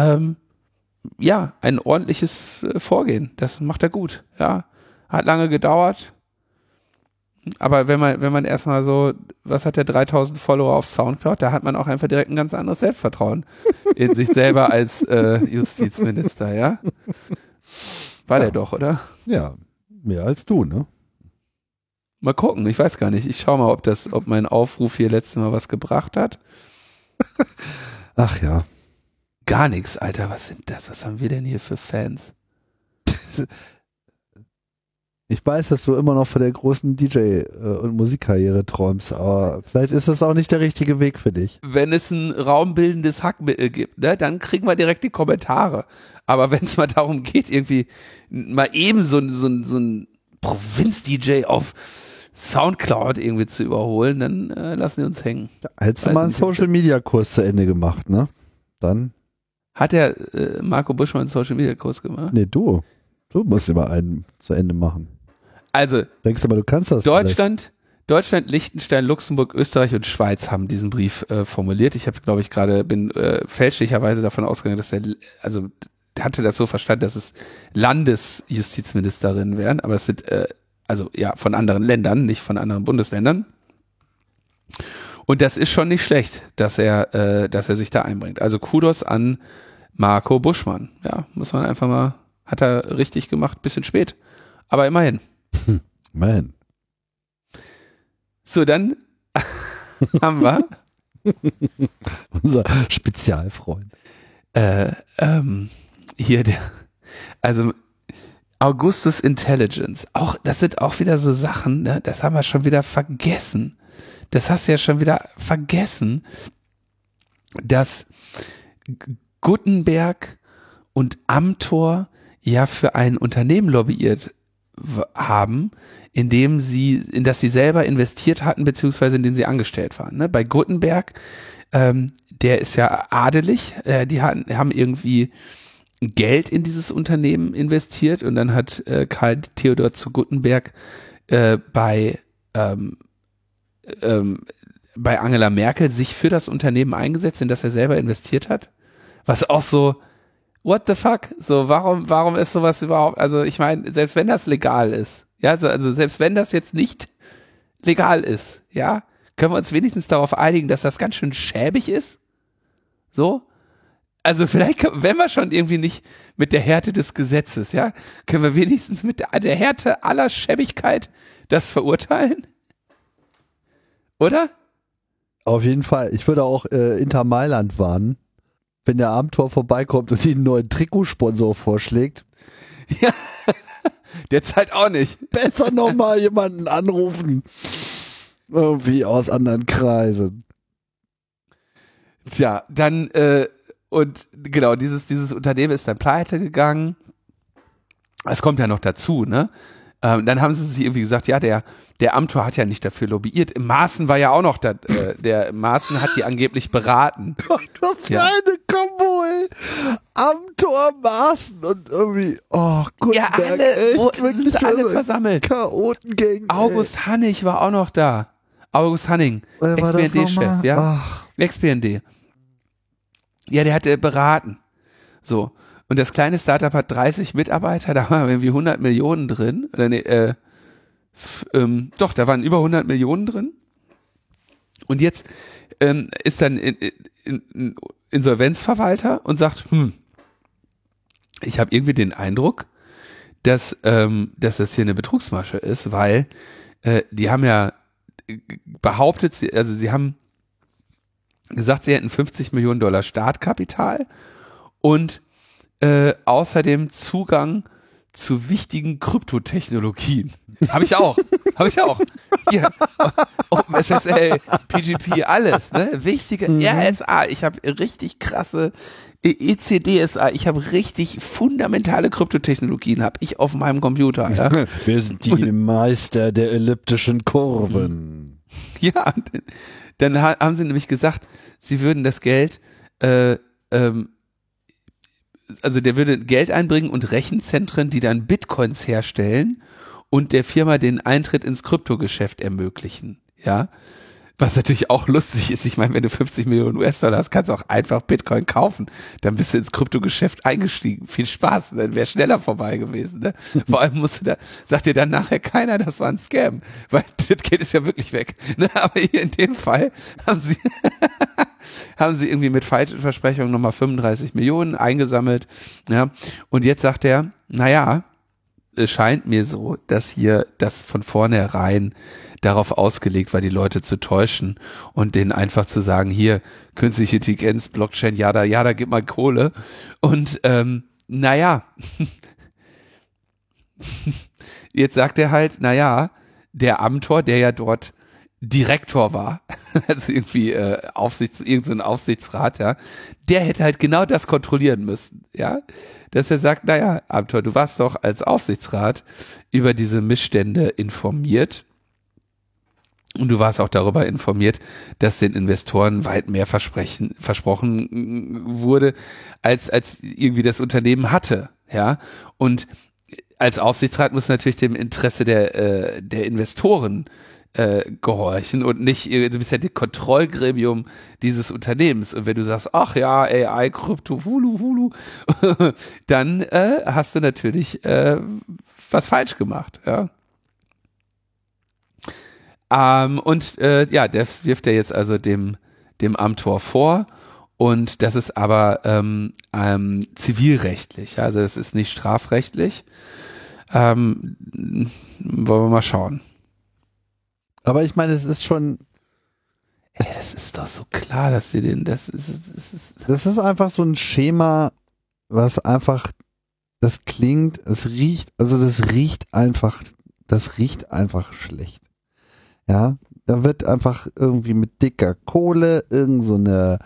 ordentliches Vorgehen. Das macht er gut, ja. Hat lange gedauert. Aber wenn man erstmal so, was hat der 3000 Follower auf Soundcloud, da hat man auch einfach direkt ein ganz anderes Selbstvertrauen in sich selber als Justizminister, ja. War der doch, oder? Ja, mehr als du, ne? Mal gucken, ich weiß gar nicht. Ich schau mal, ob mein Aufruf hier letztes Mal was gebracht hat. Ach ja. Gar nichts, Alter. Was sind das? Was haben wir denn hier für Fans? Ich weiß, dass du immer noch von der großen DJ- und Musikkarriere träumst, aber vielleicht ist das auch nicht der richtige Weg für dich. Wenn es ein raumbildendes Hackmittel gibt, ne, dann kriegen wir direkt die Kommentare. Aber wenn es mal darum geht, irgendwie mal eben so ein Provinz-DJ auf Soundcloud irgendwie zu überholen, dann lassen die uns hängen. Hättest du mal einen Social-Media-Kurs zu Ende gemacht, ne? Dann. Hat der Marco Buschmann einen Social-Media-Kurs gemacht? Nee, du. Du musst immer einen zu Ende machen. Also, denkst du mal, du kannst das Deutschland, Liechtenstein, Luxemburg, Österreich und Schweiz haben diesen Brief formuliert. Ich habe, glaube ich, bin fälschlicherweise davon ausgegangen, dass hatte das so verstanden, dass es Landesjustizministerinnen wären, aber es sind von anderen Ländern, nicht von anderen Bundesländern. Und das ist schon nicht schlecht, dass er sich da einbringt. Also Kudos an Marco Buschmann. Ja, muss man einfach mal, hat er richtig gemacht, bisschen spät, aber immerhin. Immerhin. So, dann haben wir unser Spezialfreund. Hier also Augustus Intelligence. Auch, das sind auch wieder so Sachen, ne? Das haben wir schon wieder vergessen. Das hast du ja schon wieder vergessen, dass Gutenberg und Amthor ja für ein Unternehmen lobbyiert haben, in das sie selber investiert hatten, beziehungsweise in dem sie angestellt waren. Ne? Bei Gutenberg, der ist ja adelig, die haben irgendwie Geld in dieses Unternehmen investiert und dann hat Karl Theodor zu Gutenberg bei Angela Merkel sich für das Unternehmen eingesetzt, in das er selber investiert hat, Was auch so, what the fuck? So, warum ist sowas überhaupt, also ich meine, selbst wenn das legal ist, ja, also selbst wenn das jetzt nicht legal ist, ja, können wir uns wenigstens darauf einigen, dass das ganz schön schäbig ist? So? Also vielleicht, wenn wir schon irgendwie nicht mit der Härte des Gesetzes, ja, können wir wenigstens mit der Härte aller Schäbigkeit das verurteilen? Oder? Auf jeden Fall. Ich würde auch Inter Mailand warnen, wenn der Amtor vorbeikommt und ihnen einen neuen Trikotsponsor vorschlägt. Ja, der zahlt auch nicht. Besser nochmal jemanden anrufen. Irgendwie aus anderen Kreisen. Tja, dann, und genau, dieses Unternehmen ist dann pleite gegangen. Es kommt ja noch dazu, ne? Dann haben sie sich irgendwie gesagt, ja, der Amtor hat ja nicht dafür lobbyiert. Im Maaßen war ja auch noch da, der Maaßen hat die angeblich beraten. Gott, was für eine Kombo, ey. Amtor, Maaßen und irgendwie, oh Gott. Ja, alle, sind alle versammelt. Chaotengang. August Hannig war auch noch da. August Hanning, Ex-BND-Chef, ja. Ex-BND. Ja, der hat beraten. So. Und das kleine Startup hat 30 Mitarbeiter, da waren irgendwie 100 Millionen drin. Oder nee, doch, da waren über 100 Millionen drin. Und jetzt ist dann ein Insolvenzverwalter und sagt, ich habe irgendwie den Eindruck, dass das hier eine Betrugsmasche ist, weil die haben ja behauptet, sie haben gesagt, sie hätten $50 Millionen Startkapital und außerdem Zugang zu wichtigen Kryptotechnologien. Habe ich auch. Hier, OpenSSL, PGP, alles, ne? Wichtige, RSA, ich habe richtig krasse ECDSA, ich habe richtig fundamentale Kryptotechnologien, habe ich auf meinem Computer. Ja? Wir sind die Meister der elliptischen Kurven. Ja, dann haben sie nämlich gesagt, sie würden das Geld also der würde Geld einbringen und Rechenzentren, die dann Bitcoins herstellen und der Firma den Eintritt ins Kryptogeschäft ermöglichen, ja. Was natürlich auch lustig ist, ich meine, wenn du 50 Millionen US-Dollar hast, kannst du auch einfach Bitcoin kaufen, dann bist du ins Kryptogeschäft eingestiegen, viel Spaß, dann wäre schneller vorbei gewesen, ne? Vor allem sagt dir dann nachher keiner, das war ein Scam, weil das Geld ist ja wirklich weg, ne? Aber hier in dem Fall haben sie irgendwie mit falschen Versprechungen nochmal 35 Millionen eingesammelt, ja, und jetzt sagt er, naja, es scheint mir so, dass hier das von vornherein darauf ausgelegt war, die Leute zu täuschen und denen einfach zu sagen, hier, künstliche Intelligenz, Blockchain, jada, gib mal Kohle und naja, jetzt sagt er halt, naja, der Amtor, der ja dort Direktor war, also irgendwie irgendein Aufsichtsrat, ja, der hätte halt genau das kontrollieren müssen, ja, dass er sagt, naja, Amtor, du warst doch als Aufsichtsrat über diese Missstände informiert und du warst auch darüber informiert, dass den Investoren weit mehr versprochen wurde, als irgendwie das Unternehmen hatte, ja, und als Aufsichtsrat muss natürlich dem Interesse der Investoren gehorchen und nicht, du bist ja das Kontrollgremium dieses Unternehmens und wenn du sagst, ach ja, AI, Krypto, Hulu, dann hast du natürlich was falsch gemacht, ja. Das wirft er jetzt also dem Amtor vor und das ist aber zivilrechtlich, also das ist nicht strafrechtlich. Wollen wir mal schauen. Aber ich meine, es ist schon. Ey, das ist doch so klar, dass sie das ist einfach so ein Schema, was einfach, das klingt, das riecht einfach schlecht. Ja, da wird einfach irgendwie mit dicker Kohle so eine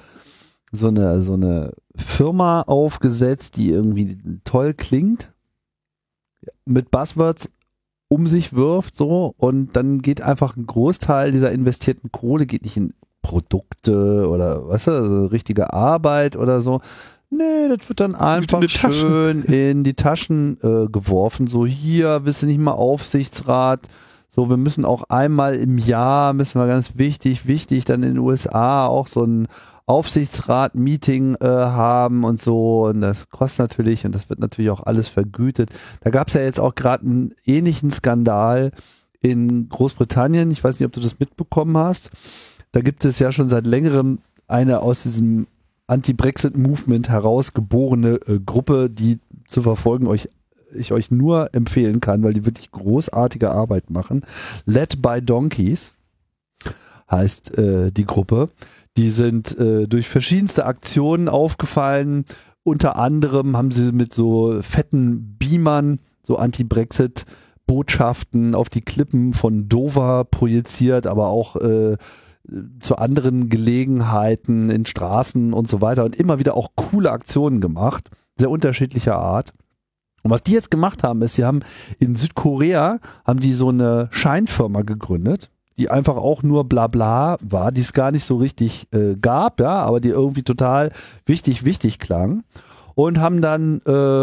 Firma aufgesetzt, die irgendwie toll klingt, mit Buzzwords um sich wirft, so, und dann geht einfach ein Großteil dieser investierten Kohle geht nicht in Produkte oder, weißt du, also richtige Arbeit oder so. Nee, das wird dann einfach schön in die Taschen geworfen, so, hier, bist du nicht mal Aufsichtsrat, so, wir müssen auch einmal im Jahr, müssen wir ganz wichtig, dann in den USA auch so ein Aufsichtsrat-Meeting haben und so. Und das kostet natürlich und das wird natürlich auch alles vergütet. Da gab es ja jetzt auch gerade einen ähnlichen Skandal in Großbritannien. Ich weiß nicht, ob du das mitbekommen hast. Da gibt es ja schon seit längerem eine aus diesem Anti-Brexit-Movement herausgeborene Gruppe, die zu verfolgen ich euch nur empfehlen kann, weil die wirklich großartige Arbeit machen. Led by Donkeys heißt die Gruppe. Die sind durch verschiedenste Aktionen aufgefallen. Unter anderem haben sie mit so fetten Beamern so Anti-Brexit-Botschaften auf die Klippen von Dover projiziert, aber auch zu anderen Gelegenheiten in Straßen und so weiter und immer wieder auch coole Aktionen gemacht, sehr unterschiedlicher Art. Und was die jetzt gemacht haben, ist, sie haben in Südkorea, haben die so eine Scheinfirma gegründet, die einfach auch nur Blabla war, die es gar nicht so richtig gab, ja, aber die irgendwie total wichtig klang. Und haben dann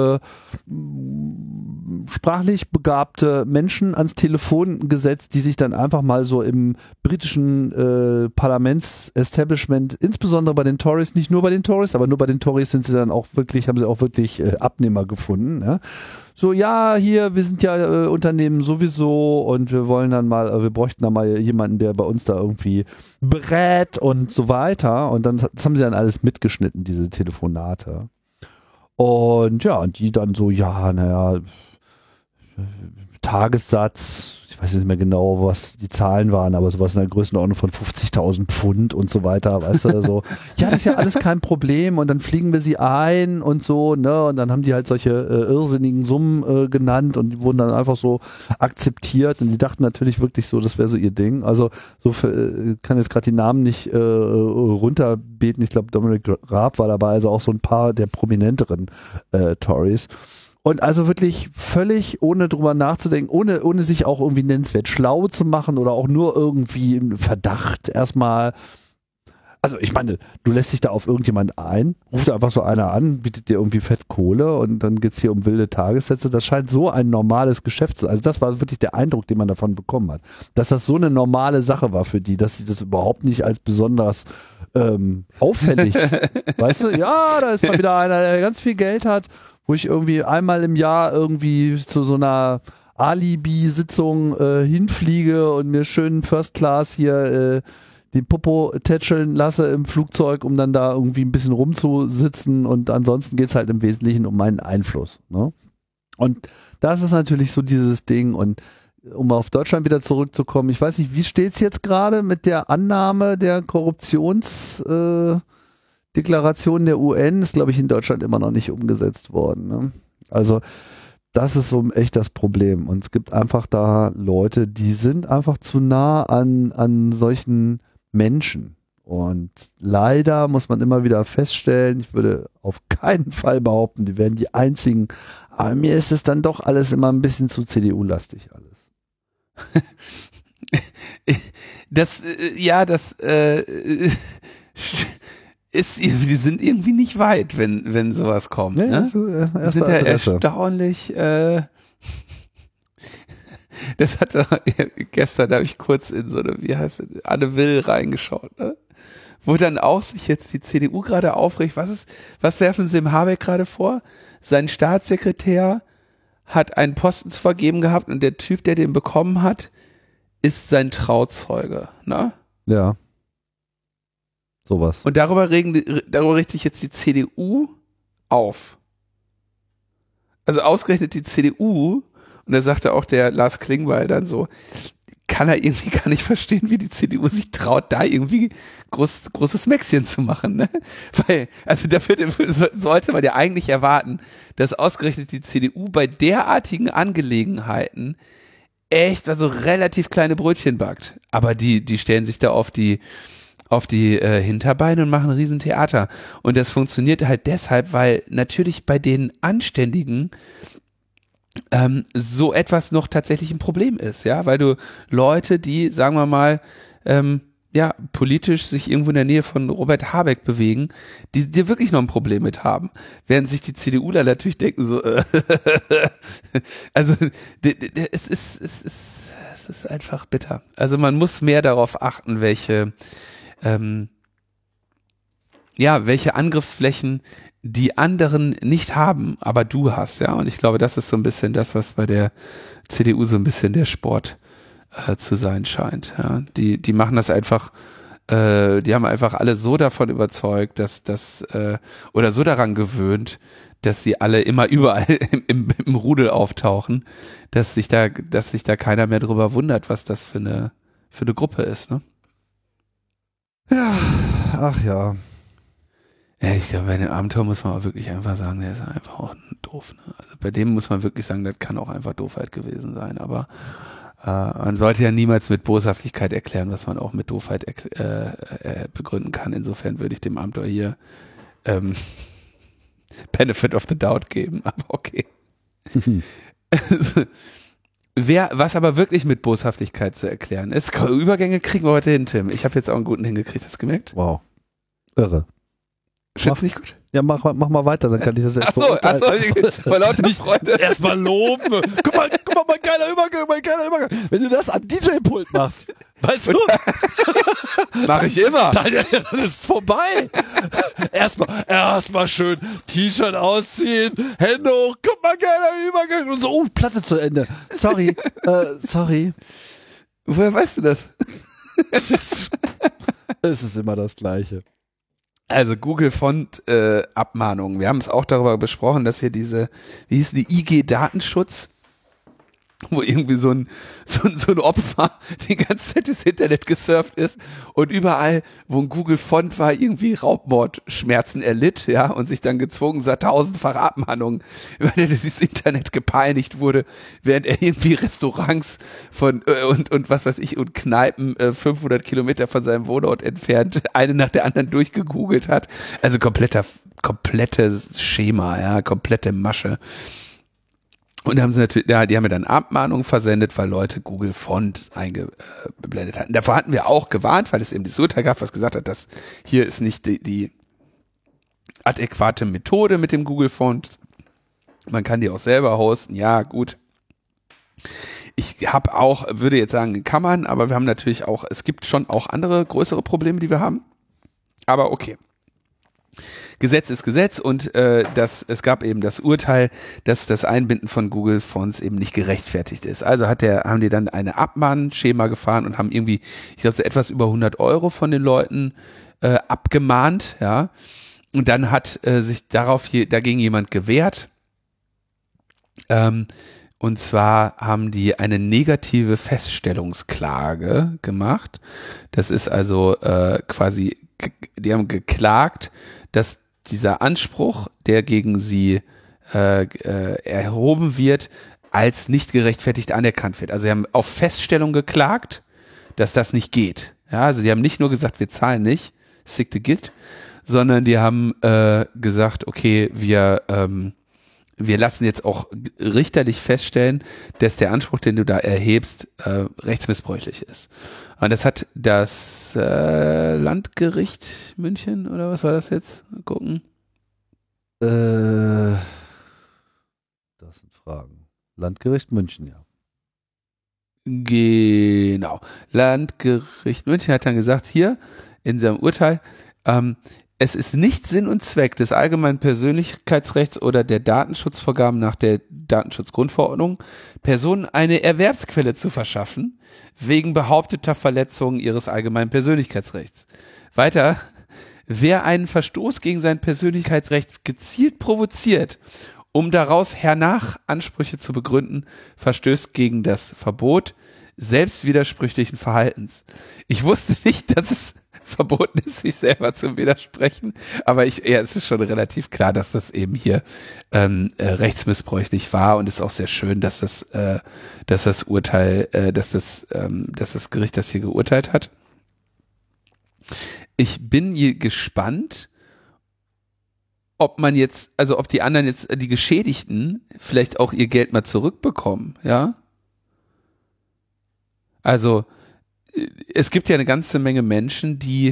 sprachlich begabte Menschen ans Telefon gesetzt, die sich dann einfach mal so im britischen Parlamentsestablishment, insbesondere bei den Tories, nicht nur bei den Tories, aber nur bei den Tories haben sie auch wirklich Abnehmer gefunden. Ja? So, ja, hier, wir sind ja Unternehmen sowieso und wir bräuchten dann mal jemanden, der bei uns da irgendwie berät und so weiter. Und das haben sie dann alles mitgeschnitten, diese Telefonate. Und ja, und die dann so, Tagessatz, ich weiß nicht mehr genau, was die Zahlen waren, aber sowas in der Größenordnung von 50.000 Pfund und so weiter, weißt du, so, ja, das ist ja alles kein Problem und dann fliegen wir sie ein und so, ne, und dann haben die halt solche irrsinnigen Summen genannt und die wurden dann einfach so akzeptiert und die dachten natürlich wirklich so, das wäre so ihr Ding, also so kann jetzt gerade die Namen nicht runterbeten, ich glaube Dominic Raab war dabei, also auch so ein paar der prominenteren Tories. Und also wirklich völlig ohne drüber nachzudenken, ohne sich auch irgendwie nennenswert schlau zu machen oder auch nur irgendwie einen Verdacht erstmal. Also ich meine, du lässt dich da auf irgendjemand ein, ruft einfach so einer an, bietet dir irgendwie fett Kohle und dann geht's hier um wilde Tagessätze. Das scheint so ein normales Geschäft zu sein. Also das war wirklich der Eindruck, den man davon bekommen hat. Dass das so eine normale Sache war für die, dass sie das überhaupt nicht als besonders auffällig, weißt du, ja, da ist mal wieder einer, der ganz viel Geld hat, wo ich irgendwie einmal im Jahr irgendwie zu so einer Alibi-Sitzung hinfliege und mir schön First Class hier die Popo tätscheln lasse im Flugzeug, um dann da irgendwie ein bisschen rumzusitzen und ansonsten geht's halt im Wesentlichen um meinen Einfluss. Ne? Und das ist natürlich so dieses Ding und um auf Deutschland wieder zurückzukommen, ich weiß nicht, wie steht's jetzt gerade mit der Annahme der Korruptionsdeklaration der UN? Ist, glaube ich, in Deutschland immer noch nicht umgesetzt worden. Ne? Also das ist so echt das Problem. Und es gibt einfach da Leute, die sind einfach zu nah an solchen Menschen. Und leider muss man immer wieder feststellen, ich würde auf keinen Fall behaupten, die wären die einzigen, aber mir ist es dann doch alles immer ein bisschen zu CDU-lastig alles. Die sind irgendwie nicht weit, wenn sowas kommt. Nee, ne? Das sind ja erstaunlich. Das hat gestern, da habe ich kurz in so eine, wie heißt es, Anne Will reingeschaut, ne? Wo dann auch sich jetzt die CDU gerade aufregt. Was werfen sie dem Habeck gerade vor? Sein Staatssekretär hat einen Posten zu vergeben gehabt und der Typ, der den bekommen hat, ist sein Trauzeuge, ne? Ja. Sowas. Und darüber regt sich jetzt die CDU auf. Also ausgerechnet die CDU, und da sagte auch der Lars Klingbeil dann so, kann er irgendwie gar nicht verstehen, wie die CDU sich traut, da irgendwie großes Mäxchen zu machen, ne? Weil, also dafür sollte man ja eigentlich erwarten, dass ausgerechnet die CDU bei derartigen Angelegenheiten echt also relativ kleine Brötchen backt. Aber die stellen sich da auf die Hinterbeine und machen ein Riesentheater. Und das funktioniert halt deshalb, weil natürlich bei den Anständigen so etwas noch tatsächlich ein Problem ist, ja, weil du Leute, die, sagen wir mal, politisch sich irgendwo in der Nähe von Robert Habeck bewegen, die wirklich noch ein Problem mit haben, während sich die CDUler natürlich denken so, also es ist einfach bitter. Also man muss mehr darauf achten, welche welche Angriffsflächen die anderen nicht haben, aber du hast, ja. Und ich glaube, das ist so ein bisschen das, was bei der CDU so ein bisschen der Sport zu sein scheint. Ja. Die machen das einfach, die haben einfach alle so davon überzeugt, dass das oder so daran gewöhnt, dass sie alle immer überall im Rudel auftauchen, dass sich da keiner mehr drüber wundert, was das für eine Gruppe ist, ne? Ja, ach ja. Ja, ich glaube, bei dem Abenteuer muss man auch wirklich einfach sagen, der ist einfach auch doof. Ne? Also bei dem muss man wirklich sagen, das kann auch einfach Doofheit gewesen sein. Aber man sollte ja niemals mit Boshaftigkeit erklären, was man auch mit Doofheit begründen kann. Insofern würde ich dem Abenteuer hier Benefit of the Doubt geben. Aber okay. Was aber wirklich mit Boshaftigkeit zu erklären ist, Übergänge kriegen wir heute hin, Tim. Ich habe jetzt auch einen guten hingekriegt, hast du gemerkt? Wow. Irre. Findest du nicht gut? Ja, mach mal weiter, dann kann ich das jetzt Achso, vor lauter Freude. Erstmal loben. Guck mal, mein geiler Übergang. Wenn du das am DJ-Pult machst, weißt du? Mach ich immer. Dann ist es vorbei. Erstmal schön T-Shirt ausziehen, Hände hoch, guck mal, geiler Übergang. Und so, Platte zu Ende. Sorry. Woher weißt du das? Es ist immer das Gleiche. Also Google Font Abmahnungen. Wir haben es auch darüber besprochen, dass hier diese, wie hieß die, IG-Datenschutz, wo irgendwie so ein Opfer die ganze Zeit durchs Internet gesurft ist und überall, wo ein Google Font war, irgendwie Raubmordschmerzen erlitt, ja, und sich dann gezwungen sah, 1000-fach Abmahnungen, weil er durch das Internet gepeinigt wurde, während er irgendwie Restaurants und was weiß ich, und Kneipen 500 Kilometer von seinem Wohnort entfernt, eine nach der anderen durchgegoogelt hat. Also komplettes Schema, ja, komplette Masche. Und da haben sie natürlich, ja, die haben mir dann Abmahnungen versendet, weil Leute Google Font eingeblendet hatten. Davor hatten wir auch gewarnt, weil es eben dieses Urteil gab, was gesagt hat, dass hier ist nicht die adäquate Methode mit dem Google Font. Man kann die auch selber hosten. Ja, gut. Ich würde jetzt sagen, kann man, aber wir haben natürlich auch, es gibt schon auch andere größere Probleme, die wir haben. Aber okay. Gesetz ist Gesetz und es gab eben das Urteil, dass das Einbinden von Google Fonts eben nicht gerechtfertigt ist. Also haben die dann eine Abmahnschema gefahren und haben irgendwie, ich glaube, so etwas über 100 Euro von den Leuten abgemahnt, ja. Und dann hat sich dagegen jemand gewehrt. Und zwar haben die eine negative Feststellungsklage gemacht. Das ist also quasi, die haben geklagt, dass dieser Anspruch, der gegen sie erhoben wird, als nicht gerechtfertigt anerkannt wird. Also sie haben auf Feststellung geklagt, dass das nicht geht. Ja, also die haben nicht nur gesagt, wir zahlen nicht, sick the git, sondern die haben gesagt, okay, wir lassen jetzt auch richterlich feststellen, dass der Anspruch, den du da erhebst, rechtsmissbräuchlich ist. Und das hat das Landgericht München, oder was war das jetzt? Mal gucken. Das sind Fragen. Landgericht München, ja. Genau. Landgericht München hat dann gesagt, hier in seinem Urteil, es ist nicht Sinn und Zweck des allgemeinen Persönlichkeitsrechts oder der Datenschutzvorgaben nach der Datenschutzgrundverordnung, Personen eine Erwerbsquelle zu verschaffen, wegen behaupteter Verletzungen ihres allgemeinen Persönlichkeitsrechts. Weiter, wer einen Verstoß gegen sein Persönlichkeitsrecht gezielt provoziert, um daraus hernach Ansprüche zu begründen, verstößt gegen das Verbot selbstwidersprüchlichen Verhaltens. Ich wusste nicht, dass es verboten ist, sich selber zu widersprechen, aber es ist schon relativ klar, dass das eben hier rechtsmissbräuchlich war und ist auch sehr schön, dass das Gericht das hier geurteilt hat. Ich bin hier gespannt, ob die anderen jetzt, die Geschädigten, vielleicht auch ihr Geld mal zurückbekommen, ja? Also, es gibt ja eine ganze Menge Menschen, die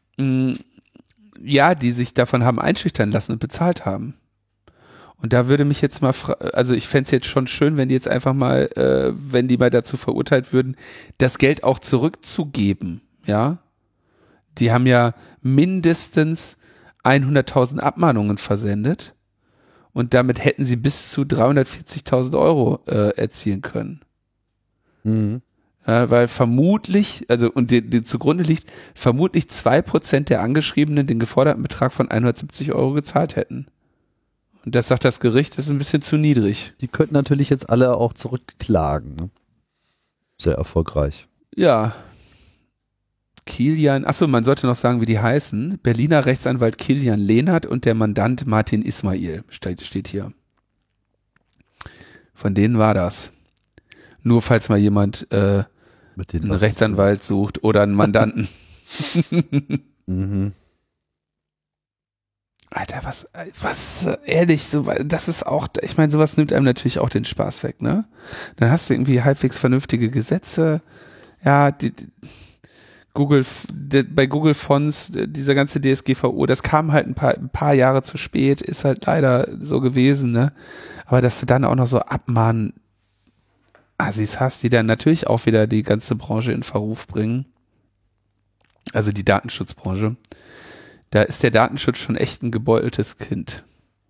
sich davon haben einschüchtern lassen und bezahlt haben. Und da würde mich jetzt mal, also ich fände es jetzt schon schön, wenn die jetzt einfach mal, wenn die mal dazu verurteilt würden, das Geld auch zurückzugeben, ja? Die haben ja mindestens 100.000 Abmahnungen versendet und damit hätten sie bis zu 340.000 Euro erzielen können. Mhm. Weil vermutlich, also und die zugrunde liegt, vermutlich 2% der Angeschriebenen den geforderten Betrag von 170 Euro gezahlt hätten. Und das sagt das Gericht, das ist ein bisschen zu niedrig. Die könnten natürlich jetzt alle auch zurückklagen. Ne? Sehr erfolgreich. Ja. Kilian, achso, man sollte noch sagen, wie die heißen. Berliner Rechtsanwalt Kilian Lehnert und der Mandant Martin Ismail steht hier. Von denen war das. Nur falls mal jemand einen Rechtsanwalt sucht oder einen Mandanten. Mhm. Alter, was, ehrlich, so, das ist auch, ich meine, sowas nimmt einem natürlich auch den Spaß weg, ne? Dann hast du irgendwie halbwegs vernünftige Gesetze, ja, bei Google Fonts, dieser ganze DSGVO, das kam halt ein paar Jahre zu spät, ist halt leider so gewesen, ne? Aber dass du dann auch noch so Assis hast, die dann natürlich auch wieder die ganze Branche in Verruf bringen, also die Datenschutzbranche. Da ist der Datenschutz schon echt ein gebeuteltes Kind.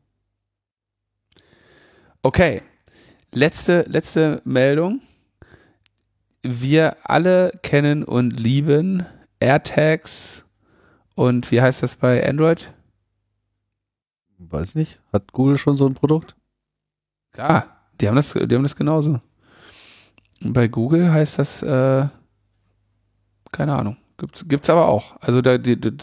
Okay, letzte Meldung. Wir alle kennen und lieben AirTags und wie heißt das bei Android? Weiß nicht. Hat Google schon so ein Produkt? Klar, die haben das genauso. Und bei Google heißt das, keine Ahnung. Gibt's aber auch. Also da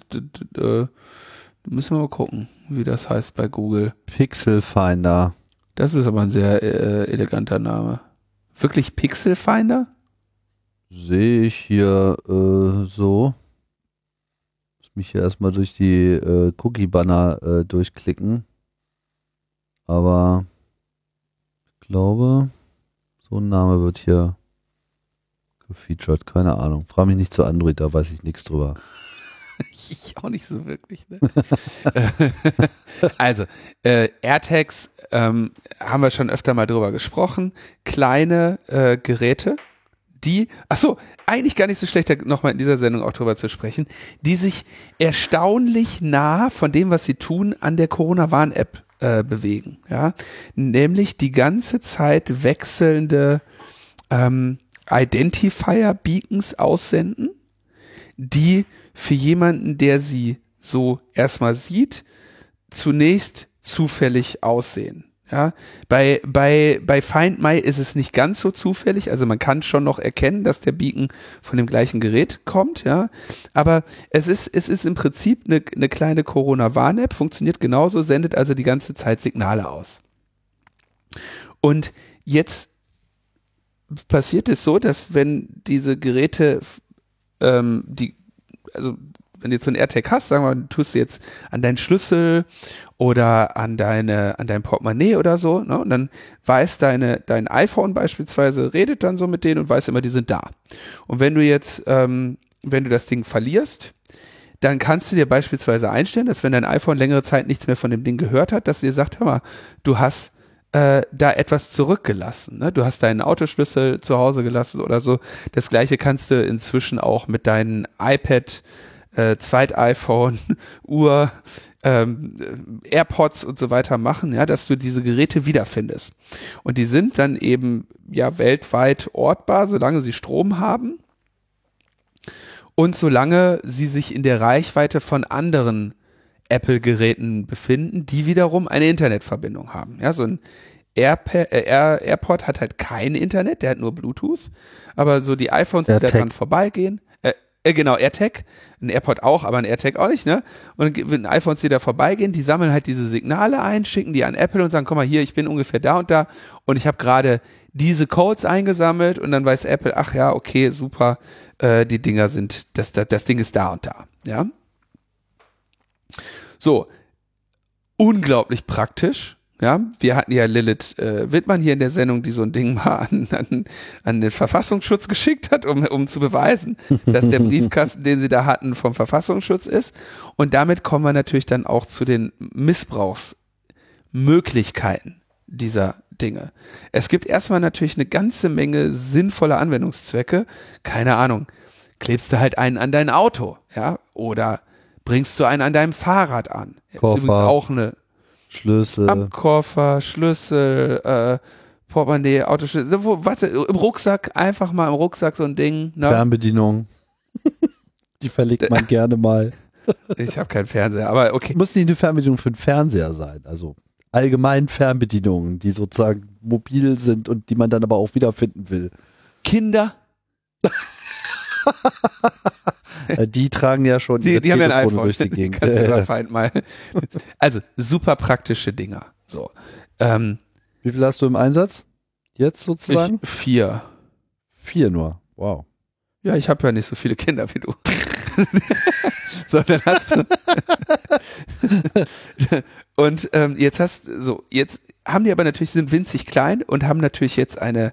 müssen wir mal gucken, wie das heißt bei Google. Pixel Finder. Das ist aber ein sehr eleganter Name. Wirklich Pixel Finder? Sehe ich hier so. Muss mich hier erstmal durch die Cookie-Banner durchklicken. Aber ich glaube, so ein Name wird hier gefeatured, keine Ahnung. Frage mich nicht zu Android, da weiß ich nichts drüber. Ich auch nicht so wirklich, ne? Also, AirTags haben wir schon öfter mal drüber gesprochen. Kleine Geräte, die, eigentlich gar nicht so schlecht, nochmal in dieser Sendung auch drüber zu sprechen, die sich erstaunlich nah von dem, was sie tun, an der Corona-Warn-App bewegen. Ja? Nämlich die ganze Zeit wechselnde Identifier-Beacons aussenden, die für jemanden, der sie so erstmal sieht, zunächst zufällig aussehen. Ja, bei Find My ist es nicht ganz so zufällig, also man kann schon noch erkennen, dass der Beacon von dem gleichen Gerät kommt, ja, aber es ist im Prinzip eine kleine Corona-Warn-App, funktioniert genauso, sendet also die ganze Zeit Signale aus. Und jetzt passiert es so, dass wenn diese Geräte, wenn du jetzt so ein AirTag hast, sagen wir mal, du tust du jetzt an deinen Schlüssel oder an dein Portemonnaie oder so, ne? Und dann weiß dein iPhone beispielsweise, redet dann so mit denen und weiß immer, die sind da. Und wenn du jetzt, wenn du das Ding verlierst, dann kannst du dir beispielsweise einstellen, dass wenn dein iPhone längere Zeit nichts mehr von dem Ding gehört hat, dass dir sagt, hör mal, du hast da etwas zurückgelassen. Ne? Du hast deinen Autoschlüssel zu Hause gelassen oder so. Das gleiche kannst du inzwischen auch mit deinem iPad, Zweit-iPhone, Uhr, AirPods und so weiter machen, ja, dass du diese Geräte wiederfindest. Und die sind dann eben ja weltweit ortbar, solange sie Strom haben und solange sie sich in der Reichweite von anderen Apple-Geräten befinden, die wiederum eine Internetverbindung haben. Ja, so ein AirPod hat halt kein Internet, der hat nur Bluetooth, aber so die iPhones, die da dran vorbeigehen, genau, AirTag, ein AirPod auch, aber ein AirTag auch nicht, ne? Und wenn iPhones, die da vorbeigehen, die sammeln halt diese Signale ein, schicken die an Apple und sagen, komm mal hier, ich bin ungefähr da und ich habe gerade diese Codes eingesammelt und dann weiß Apple, ach ja, okay, super, die Dinger sind, das Ding ist da und da, ja? So, unglaublich praktisch. Ja, wir hatten ja Lilith Wittmann hier in der Sendung, die so ein Ding mal an den Verfassungsschutz geschickt hat, um zu beweisen, dass der Briefkasten, den sie da hatten, vom Verfassungsschutz ist. Und damit kommen wir natürlich dann auch zu den Missbrauchsmöglichkeiten dieser Dinge. Es gibt erstmal natürlich eine ganze Menge sinnvoller Anwendungszwecke. Keine Ahnung, klebst du halt einen an dein Auto, ja, oder bringst du einen an deinem Fahrrad an. Jetzt Koffer, ist übrigens auch eine Schlüssel. am Koffer, Schlüssel, Portemonnaie, Autoschlüssel, im Rucksack, einfach mal im Rucksack so ein Ding. Ne? Fernbedienung. Die verlegt man gerne mal. Ich habe keinen Fernseher, aber okay. Muss nicht eine Fernbedienung für den Fernseher sein. Also allgemein Fernbedienungen, die sozusagen mobil sind und die man dann aber auch wiederfinden will. Kinder, Die tragen ja schon die haben ja ein iPhone durch die Gegend. Kannst du Feind mal. Also super praktische Dinger. So. Wie viel hast du im Einsatz? Jetzt sozusagen? 4. 4 nur. Wow. Ja, ich habe ja nicht so viele Kinder wie du. So, dann hast du. Und jetzt haben die aber natürlich, sind winzig klein und haben natürlich jetzt eine,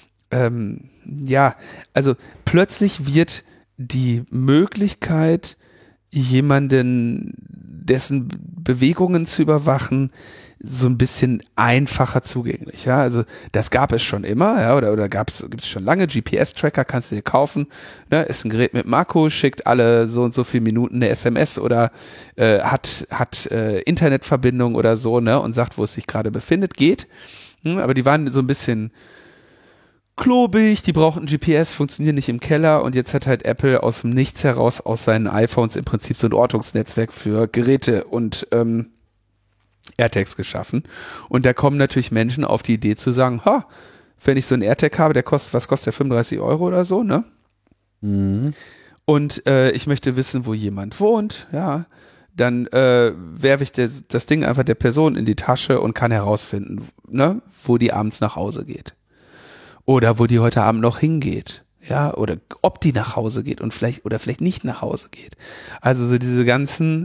also plötzlich wird die Möglichkeit, jemanden, dessen Bewegungen zu überwachen, so ein bisschen einfacher zugänglich. Ja, also das gab es schon immer, ja, oder gibt es schon lange. GPS-Tracker kannst du dir kaufen. Ne, ist ein Gerät mit einem Akku, schickt alle so und so viele Minuten eine SMS oder hat Internetverbindung oder so, ne, und sagt, wo es sich gerade befindet, geht. Aber die waren so ein bisschen klobig, die brauchten GPS, funktionieren nicht im Keller und jetzt hat halt Apple aus dem Nichts heraus aus seinen iPhones im Prinzip so ein Ortungsnetzwerk für Geräte und AirTags geschaffen. Und da kommen natürlich Menschen auf die Idee zu sagen, wenn ich so einen AirTag habe, was kostet der, 35 € oder so, ne? Mhm. Und ich möchte wissen, wo jemand wohnt, ja, dann werfe ich das Ding einfach der Person in die Tasche und kann herausfinden, ne, wo die abends nach Hause geht. Oder wo die heute Abend noch hingeht. Ja, oder ob die nach Hause geht und vielleicht nicht nach Hause geht. Also so diese ganzen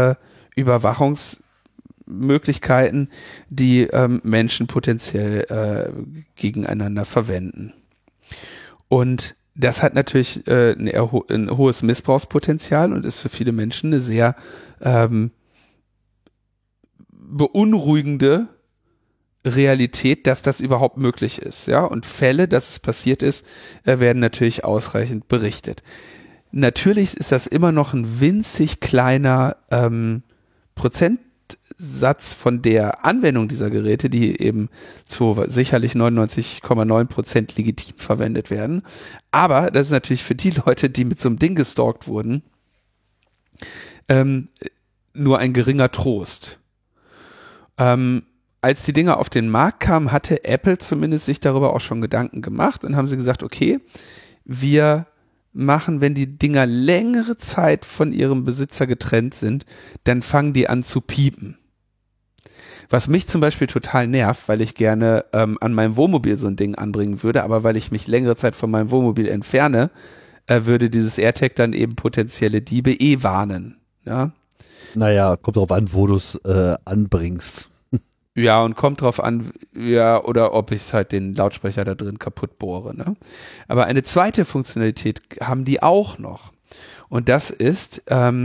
Überwachungsmöglichkeiten, die Menschen potenziell gegeneinander verwenden. Und das hat natürlich ein hohes Missbrauchspotenzial und ist für viele Menschen eine sehr beunruhigende Realität, dass das überhaupt möglich ist, ja, und Fälle, dass es passiert ist, werden natürlich ausreichend berichtet. Natürlich ist das immer noch ein winzig kleiner Prozentsatz von der Anwendung dieser Geräte, die eben zu sicherlich 99,9% legitim verwendet werden. Aber das ist natürlich für die Leute, die mit so einem Ding gestalkt wurden, nur ein geringer Trost. Als die Dinger auf den Markt kamen, hatte Apple zumindest sich darüber auch schon Gedanken gemacht und haben sie gesagt, okay, wir machen, wenn die Dinger längere Zeit von ihrem Besitzer getrennt sind, dann fangen die an zu piepen. Was mich zum Beispiel total nervt, weil ich gerne an meinem Wohnmobil so ein Ding anbringen würde, aber weil ich mich längere Zeit von meinem Wohnmobil entferne, würde dieses AirTag dann eben potenzielle Diebe warnen. Ja? Naja, kommt drauf an, wo du es anbringst. Ja, und kommt drauf an, ja, oder ob ich halt den Lautsprecher da drin kaputt bohre, ne? Aber eine zweite Funktionalität haben die auch noch. Und das ist,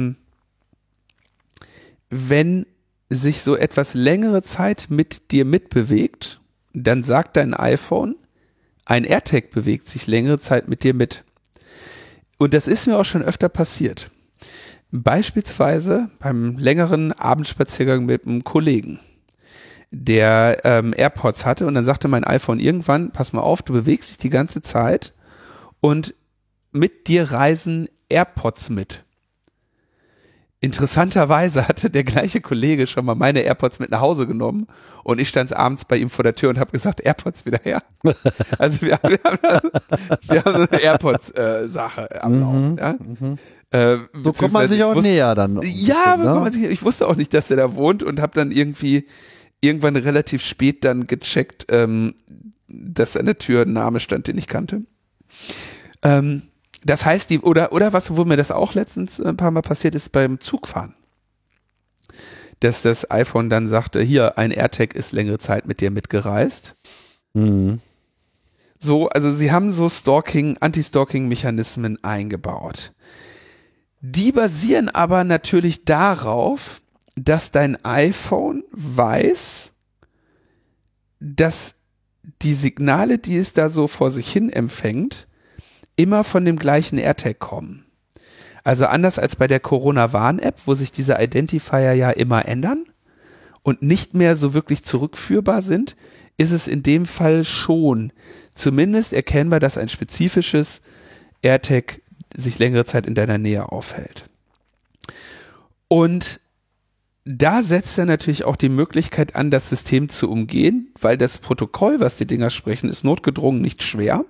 wenn sich so etwas längere Zeit mit dir mitbewegt, dann sagt dein iPhone, ein AirTag bewegt sich längere Zeit mit dir mit. Und das ist mir auch schon öfter passiert. Beispielsweise beim längeren Abendspaziergang mit einem Kollegen, der AirPods hatte, und dann sagte mein iPhone irgendwann, pass mal auf, du bewegst dich die ganze Zeit und mit dir reisen AirPods mit. Interessanterweise hatte der gleiche Kollege schon mal meine AirPods mit nach Hause genommen und ich stand abends bei ihm vor der Tür und habe gesagt, AirPods wieder her. Also wir haben so eine AirPods-Sache am Laufen. Ja? So kommt man sich auch näher dann. Ja, ne? Ich wusste auch nicht, dass er da wohnt und habe dann irgendwann relativ spät dann gecheckt, dass an der Tür ein Name stand, den ich kannte. Das heißt, wo mir das auch letztens ein paar Mal passiert ist beim Zugfahren, dass das iPhone dann sagte, hier, ein AirTag ist längere Zeit mit dir mitgereist. Mhm. So, also sie haben so Anti-Stalking-Mechanismen eingebaut. Die basieren aber natürlich darauf, dass dein iPhone weiß, dass die Signale, die es da so vor sich hin empfängt, immer von dem gleichen AirTag kommen. Also anders als bei der Corona-Warn-App, wo sich diese Identifier ja immer ändern und nicht mehr so wirklich zurückführbar sind, ist es in dem Fall schon zumindest erkennbar, dass ein spezifisches AirTag sich längere Zeit in deiner Nähe aufhält. Und da setzt er natürlich auch die Möglichkeit an, das System zu umgehen, weil das Protokoll, was die Dinger sprechen, ist notgedrungen nicht schwer.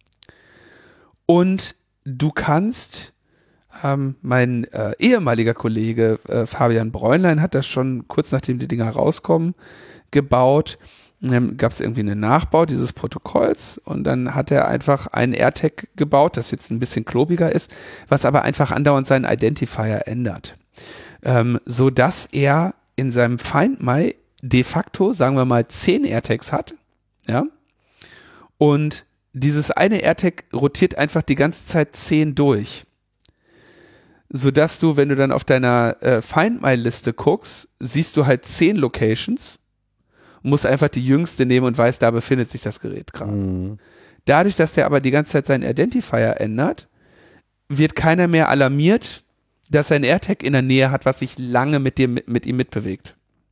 Und du kannst, mein ehemaliger Kollege Fabian Bräunlein hat das schon kurz nachdem die Dinger rauskommen gebaut. Gab es irgendwie einen Nachbau dieses Protokolls und dann hat er einfach einen AirTag gebaut, das jetzt ein bisschen klobiger ist, was aber einfach andauernd seinen Identifier ändert. So dass er in seinem Find My de facto, sagen wir mal, 10 AirTags hat, ja, und dieses eine AirTag rotiert einfach die ganze Zeit 10 durch, so dass du, wenn du dann auf deiner Find My Liste guckst, siehst du halt 10 Locations, musst einfach die jüngste nehmen und weißt, da befindet sich das Gerät gerade. Mhm. Dadurch, dass der aber die ganze Zeit seinen Identifier ändert, wird keiner mehr alarmiert, dass er ein AirTag in der Nähe hat, was sich lange mit ihm mitbewegt.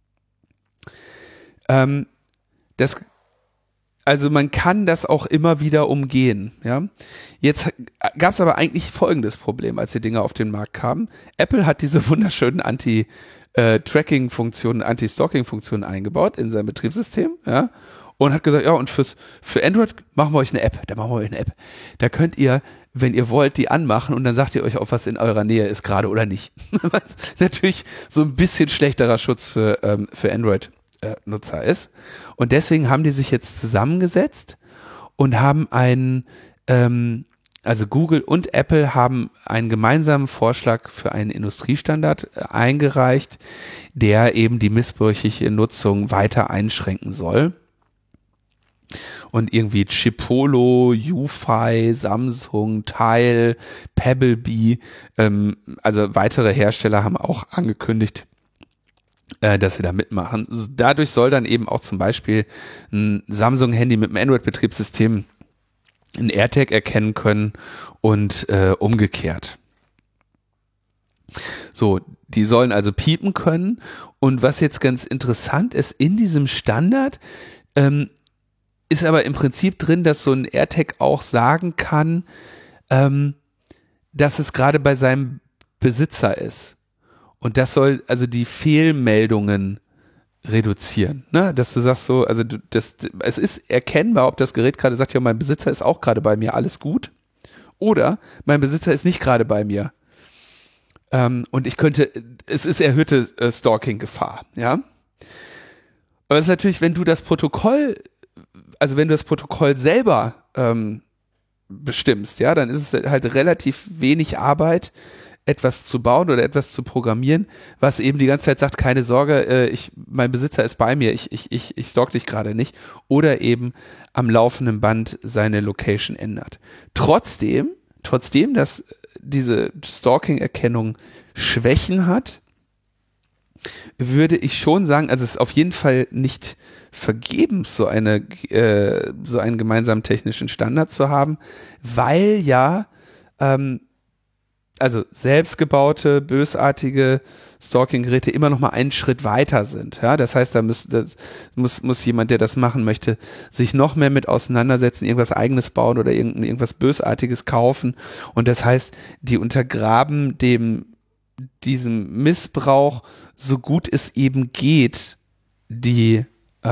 Also man kann das auch immer wieder umgehen. Ja? Jetzt gab es aber eigentlich folgendes Problem, als die Dinger auf den Markt kamen. Apple hat diese wunderschönen Anti-Tracking-Funktionen, Anti-Stalking-Funktionen eingebaut in sein Betriebssystem, ja, und hat gesagt, ja, und für Android machen wir euch eine App. Da könnt ihr, wenn ihr wollt, die anmachen und dann sagt ihr euch, ob was in eurer Nähe ist gerade oder nicht. Was natürlich so ein bisschen schlechterer Schutz für Android-Nutzer ist. Und deswegen haben die sich jetzt zusammengesetzt und haben also Google und Apple haben einen gemeinsamen Vorschlag für einen Industriestandard eingereicht, der eben die missbräuchliche Nutzung weiter einschränken soll. Und irgendwie Chipolo, UFi, Samsung, Tile, Pebblebee, also weitere Hersteller haben auch angekündigt, dass sie da mitmachen. Dadurch soll dann eben auch zum Beispiel ein Samsung-Handy mit einem Android-Betriebssystem ein AirTag erkennen können und umgekehrt. So, die sollen also piepen können. Und was jetzt ganz interessant ist, in diesem Standard ist aber im Prinzip drin, dass so ein AirTag auch sagen kann, dass es gerade bei seinem Besitzer ist. Und das soll also die Fehlmeldungen reduzieren, ne? Dass du sagst so, also es ist erkennbar, ob das Gerät gerade sagt, ja, mein Besitzer ist auch gerade bei mir, alles gut, oder mein Besitzer ist nicht gerade bei mir. Und es ist erhöhte Stalking-Gefahr, ja. Aber es ist natürlich, wenn du das Protokoll selber bestimmst, ja, dann ist es halt relativ wenig Arbeit, etwas zu bauen oder etwas zu programmieren, was eben die ganze Zeit sagt, keine Sorge, mein Besitzer ist bei mir, ich stalk dich gerade nicht, oder eben am laufenden Band seine Location ändert. Trotzdem, dass diese Stalking-Erkennung Schwächen hat, würde ich schon sagen, also es ist auf jeden Fall nicht vergebens, so einen gemeinsamen technischen Standard zu haben, weil ja also selbstgebaute, bösartige Stalking-Geräte immer noch mal einen Schritt weiter sind. Ja, das heißt, da muss jemand, der das machen möchte, sich noch mehr mit auseinandersetzen, irgendwas Eigenes bauen oder irgendwas Bösartiges kaufen. Und das heißt, die untergraben diesem Missbrauch, so gut es eben geht, den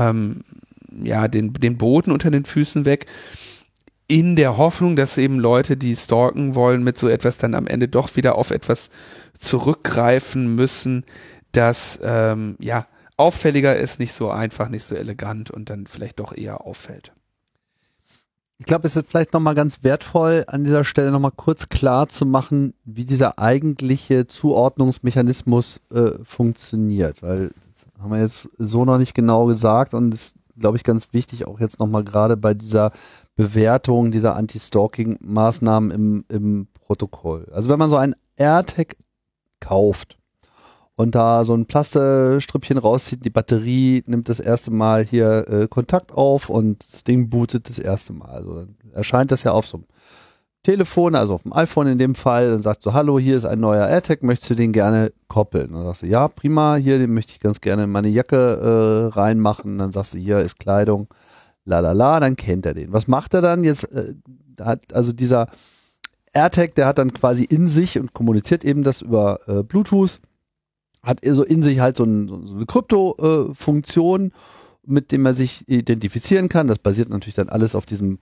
Boden unter den Füßen weg, in der Hoffnung, dass eben Leute, die stalken wollen, mit so etwas dann am Ende doch wieder auf etwas zurückgreifen müssen, das auffälliger ist, nicht so einfach, nicht so elegant und dann vielleicht doch eher auffällt. Ich glaube, es ist vielleicht nochmal ganz wertvoll, an dieser Stelle nochmal kurz klar zu machen, wie dieser eigentliche Zuordnungsmechanismus funktioniert, weil das haben wir jetzt so noch nicht genau gesagt und es ist, glaube ich, ganz wichtig, auch jetzt nochmal gerade bei dieser Bewertung dieser Anti-Stalking-Maßnahmen im Protokoll. Also wenn man so ein AirTag kauft und da so ein Plastestrippchen rauszieht, die Batterie nimmt das erste Mal hier Kontakt auf und das Ding bootet das erste Mal. Also dann erscheint das ja auf so einem Telefon, also auf dem iPhone in dem Fall, und sagt so, hallo, hier ist ein neuer AirTag, möchtest du den gerne koppeln? Dann sagst du, ja, prima, hier, den möchte ich ganz gerne in meine Jacke reinmachen. Dann sagst du, hier ist Kleidung, lalala, dann kennt er den. Was macht er dann? Jetzt hat also dieser AirTag, der hat dann quasi in sich und kommuniziert eben das über Bluetooth, hat so in sich halt so eine Krypto-Funktion, mit dem er sich identifizieren kann. Das basiert natürlich dann alles auf diesem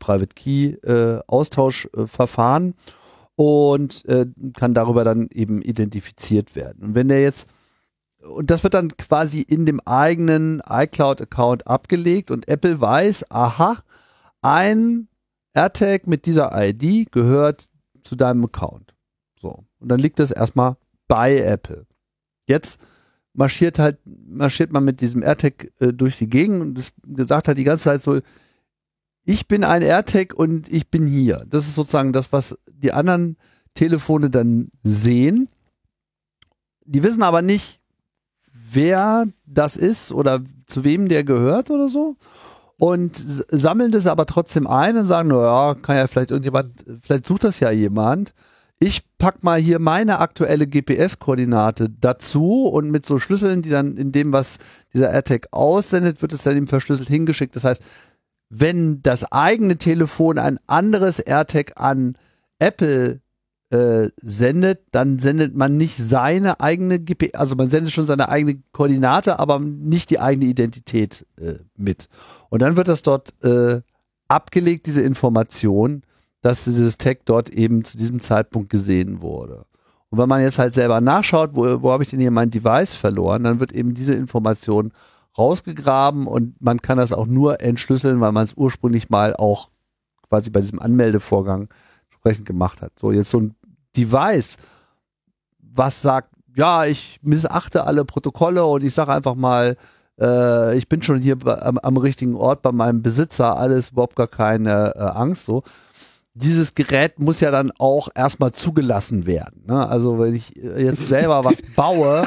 Public-Private-Key-Austauschverfahren und kann darüber dann eben identifiziert werden. Und wenn der jetzt, und das wird dann quasi in dem eigenen iCloud-Account abgelegt und Apple weiß, aha, ein AirTag mit dieser ID gehört zu deinem Account. So. Und dann liegt das erstmal bei Apple. Jetzt marschiert man mit diesem AirTag durch die Gegend und das gesagt hat die ganze Zeit so, ich bin ein AirTag und ich bin hier. Das ist sozusagen das, was die anderen Telefone dann sehen. Die wissen aber nicht, wer das ist oder zu wem der gehört oder so. Und sammeln das aber trotzdem ein und sagen, naja, kann ja vielleicht irgendjemand, vielleicht sucht das ja jemand. Ich pack mal hier meine aktuelle GPS-Koordinate dazu und mit so Schlüsseln, die dann in dem, was dieser AirTag aussendet, wird es dann eben verschlüsselt hingeschickt. Das heißt, wenn das eigene Telefon ein anderes AirTag an Apple sendet, dann sendet man nicht seine eigene GPS, also man sendet schon seine eigene Koordinate, aber nicht die eigene Identität mit. Und dann wird das dort abgelegt, diese Information, dass dieses Tag dort eben zu diesem Zeitpunkt gesehen wurde. Und wenn man jetzt halt selber nachschaut, wo habe ich denn hier mein Device verloren, dann wird eben diese Information rausgegraben und man kann das auch nur entschlüsseln, weil man es ursprünglich mal auch quasi bei diesem Anmeldevorgang entsprechend gemacht hat. So, jetzt so ein Device, was sagt, ja, ich missachte alle Protokolle und ich sage einfach mal, ich bin schon hier am richtigen Ort bei meinem Besitzer, alles überhaupt gar keine Angst, so. Dieses Gerät muss ja dann auch erstmal zugelassen werden. Ne? Also wenn ich jetzt selber was baue.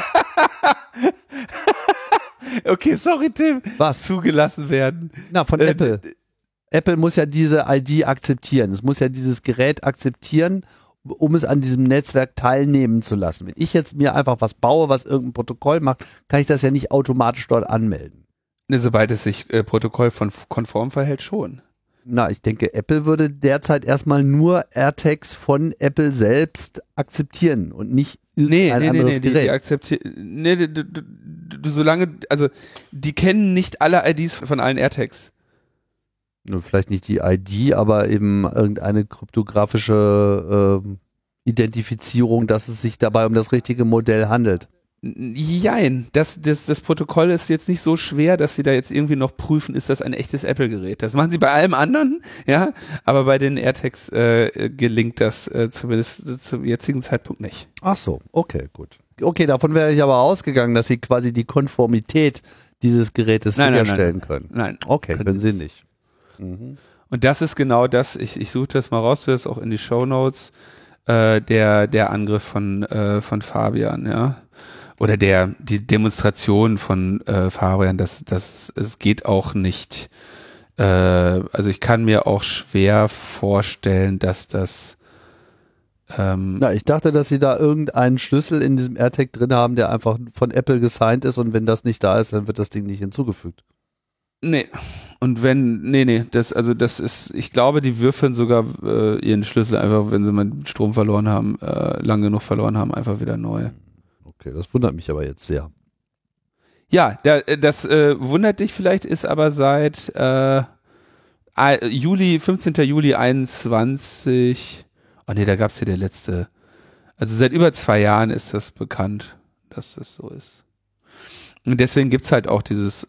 Okay, sorry Tim. Was? Zugelassen werden. Na, von Apple. Apple muss ja diese ID akzeptieren. Es muss ja dieses Gerät akzeptieren, um es an diesem Netzwerk teilnehmen zu lassen. Wenn ich jetzt mir einfach was baue, was irgendein Protokoll macht, kann ich das ja nicht automatisch dort anmelden. Ne, sobald es sich protokollkonform verhält, schon. Na, ich denke, Apple würde derzeit erstmal nur AirTags von Apple selbst akzeptieren und nicht irgendein anderes Gerät. Die akzeptieren, solange, also die kennen nicht alle IDs von allen AirTags. Nur vielleicht nicht die ID, aber eben irgendeine kryptografische Identifizierung, dass es sich dabei um das richtige Modell handelt. Jein, das Protokoll ist jetzt nicht so schwer, dass sie da jetzt irgendwie noch prüfen, ist das ein echtes Apple-Gerät. Das machen sie bei allem anderen, ja, aber bei den AirTags gelingt das zumindest zum jetzigen Zeitpunkt nicht. Ach so, okay, gut. Okay, davon wäre ich aber ausgegangen, dass sie quasi die Konformität dieses Gerätes sicherstellen können. Nein. Okay, können sie nicht. Mhm. Und das ist genau das, ich suche das mal raus, das auch in die Shownotes, der Angriff von Fabian, ja. Oder die Demonstration von Fabian, es geht auch nicht, also ich kann mir auch schwer vorstellen, dass das Na, ich dachte, dass sie da irgendeinen Schlüssel in diesem AirTag drin haben, der einfach von Apple gesigned ist und wenn das nicht da ist, dann wird das Ding nicht hinzugefügt. Nee. Und das ist, ich glaube, die würfeln sogar ihren Schlüssel einfach, wenn sie mal Strom verloren haben, lang genug verloren haben, einfach wieder neu. Okay, das wundert mich aber jetzt sehr. Ja, das wundert dich vielleicht, ist aber seit 15. Juli 21, oh nee, da gab's hier der letzte, also seit über 2 Jahren ist das bekannt, dass das so ist. Und deswegen gibt's halt auch dieses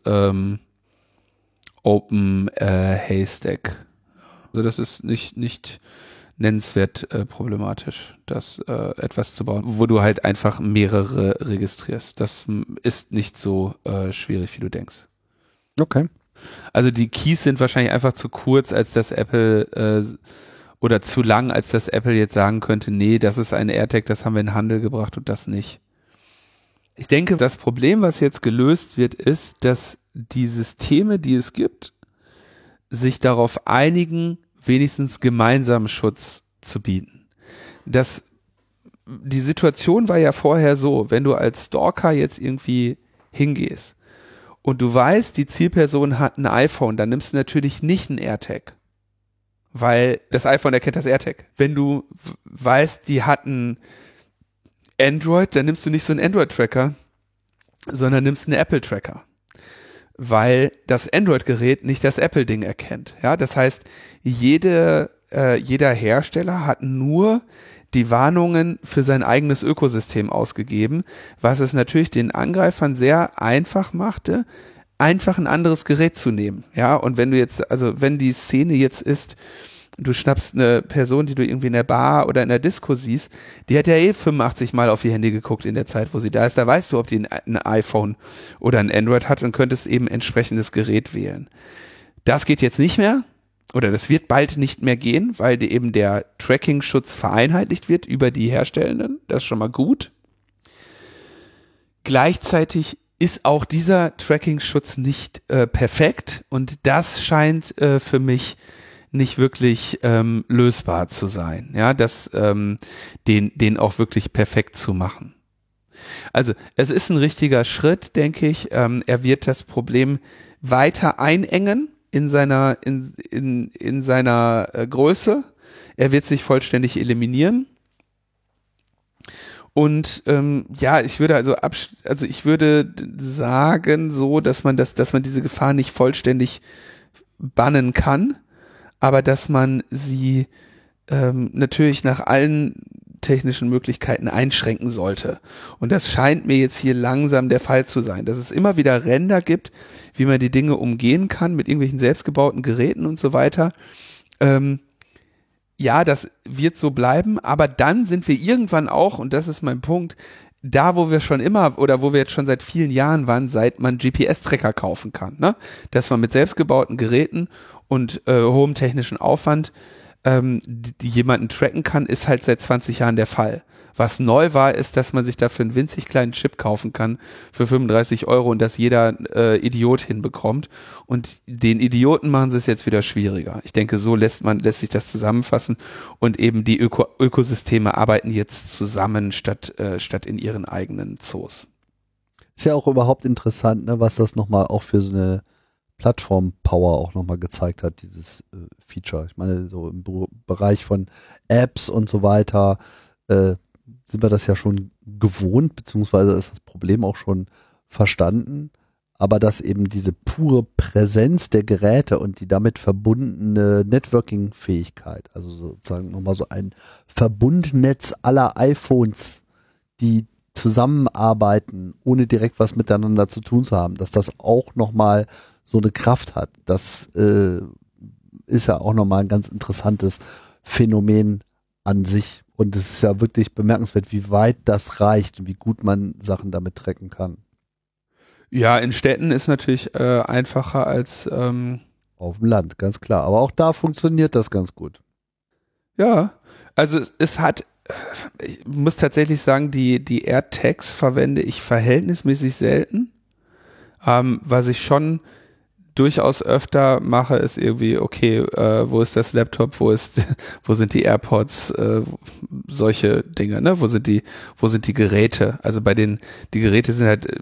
Open Haystack. Also das ist nicht nennenswert problematisch, das etwas zu bauen, wo du halt einfach mehrere registrierst. Das ist nicht so schwierig, wie du denkst. Okay. Also die Keys sind wahrscheinlich einfach zu kurz, als dass Apple oder zu lang, als dass Apple jetzt sagen könnte, nee, das ist ein AirTag, das haben wir in den Handel gebracht und das nicht. Ich denke, das Problem, was jetzt gelöst wird, ist, dass die Systeme, die es gibt, sich darauf einigen, wenigstens gemeinsamen Schutz zu bieten. Die Situation war ja vorher so, wenn du als Stalker jetzt irgendwie hingehst und du weißt, die Zielperson hat ein iPhone, dann nimmst du natürlich nicht ein AirTag, weil das iPhone erkennt das AirTag. Wenn du weißt, die hat ein Android, dann nimmst du nicht so einen Android-Tracker, sondern nimmst einen Apple-Tracker, weil das Android-Gerät nicht das Apple-Ding erkennt. Ja, das heißt, jeder Hersteller hat nur die Warnungen für sein eigenes Ökosystem ausgegeben, was es natürlich den Angreifern sehr einfach machte, einfach ein anderes Gerät zu nehmen. Ja, und wenn die Szene jetzt ist, du schnappst eine Person, die du irgendwie in der Bar oder in der Disco siehst, die hat ja 85 Mal auf ihr Handy geguckt in der Zeit, wo sie da ist. Da weißt du, ob die ein iPhone oder ein Android hat und könntest eben entsprechendes Gerät wählen. Das geht jetzt nicht mehr. Oder das wird bald nicht mehr gehen, weil eben der Tracking-Schutz vereinheitlicht wird über die Herstellenden. Das ist schon mal gut. Gleichzeitig ist auch dieser Tracking-Schutz nicht perfekt und das scheint für mich nicht wirklich lösbar zu sein. Ja, den auch wirklich perfekt zu machen. Also es ist ein richtiger Schritt, denke ich. Er wird das Problem weiter einengen in seiner Größe. Er wird sich vollständig eliminieren. Und ich würde sagen so, dass man diese Gefahr nicht vollständig bannen kann, aber dass man sie natürlich nach allen technischen Möglichkeiten einschränken sollte. Und das scheint mir jetzt hier langsam der Fall zu sein, dass es immer wieder Ränder gibt, wie man die Dinge umgehen kann mit irgendwelchen selbstgebauten Geräten und so weiter. Ja, das wird so bleiben, aber dann sind wir irgendwann auch, und das ist mein Punkt, da wo wir schon immer oder wo wir jetzt schon seit vielen Jahren waren, seit man GPS-Tracker kaufen kann, ne? Dass man mit selbstgebauten Geräten und hohem technischen Aufwand die jemanden tracken kann, ist halt seit 20 Jahren der Fall. Was neu war, ist, dass man sich dafür einen winzig kleinen Chip kaufen kann für 35 € und das jeder Idiot hinbekommt. Und den Idioten machen sie es jetzt wieder schwieriger. Ich denke, so lässt sich das zusammenfassen und eben die Ökosysteme arbeiten jetzt zusammen statt in ihren eigenen Zoos. Ist ja auch überhaupt interessant, ne, was das nochmal auch für so eine Plattform-Power auch nochmal gezeigt hat, dieses Feature. Ich meine, so im Bereich von Apps und so weiter sind wir das ja schon gewohnt, beziehungsweise ist das Problem auch schon verstanden, aber dass eben diese pure Präsenz der Geräte und die damit verbundene Networking-Fähigkeit, also sozusagen nochmal so ein Verbundnetz aller iPhones, die zusammenarbeiten, ohne direkt was miteinander zu tun zu haben, dass das auch nochmal so eine Kraft hat. Das ist ja auch nochmal ein ganz interessantes Phänomen an sich. Und es ist ja wirklich bemerkenswert, wie weit das reicht und wie gut man Sachen damit tracken kann. Ja, in Städten ist natürlich einfacher als auf dem Land, ganz klar. Aber auch da funktioniert das ganz gut. Ja, also ich muss tatsächlich sagen, die AirTags verwende ich verhältnismäßig selten. Was ich schon durchaus öfter mache, ist irgendwie, okay, wo ist das Laptop, wo sind die AirPods, solche Dinge, ne? Wo sind die Geräte? Also die Geräte sind halt,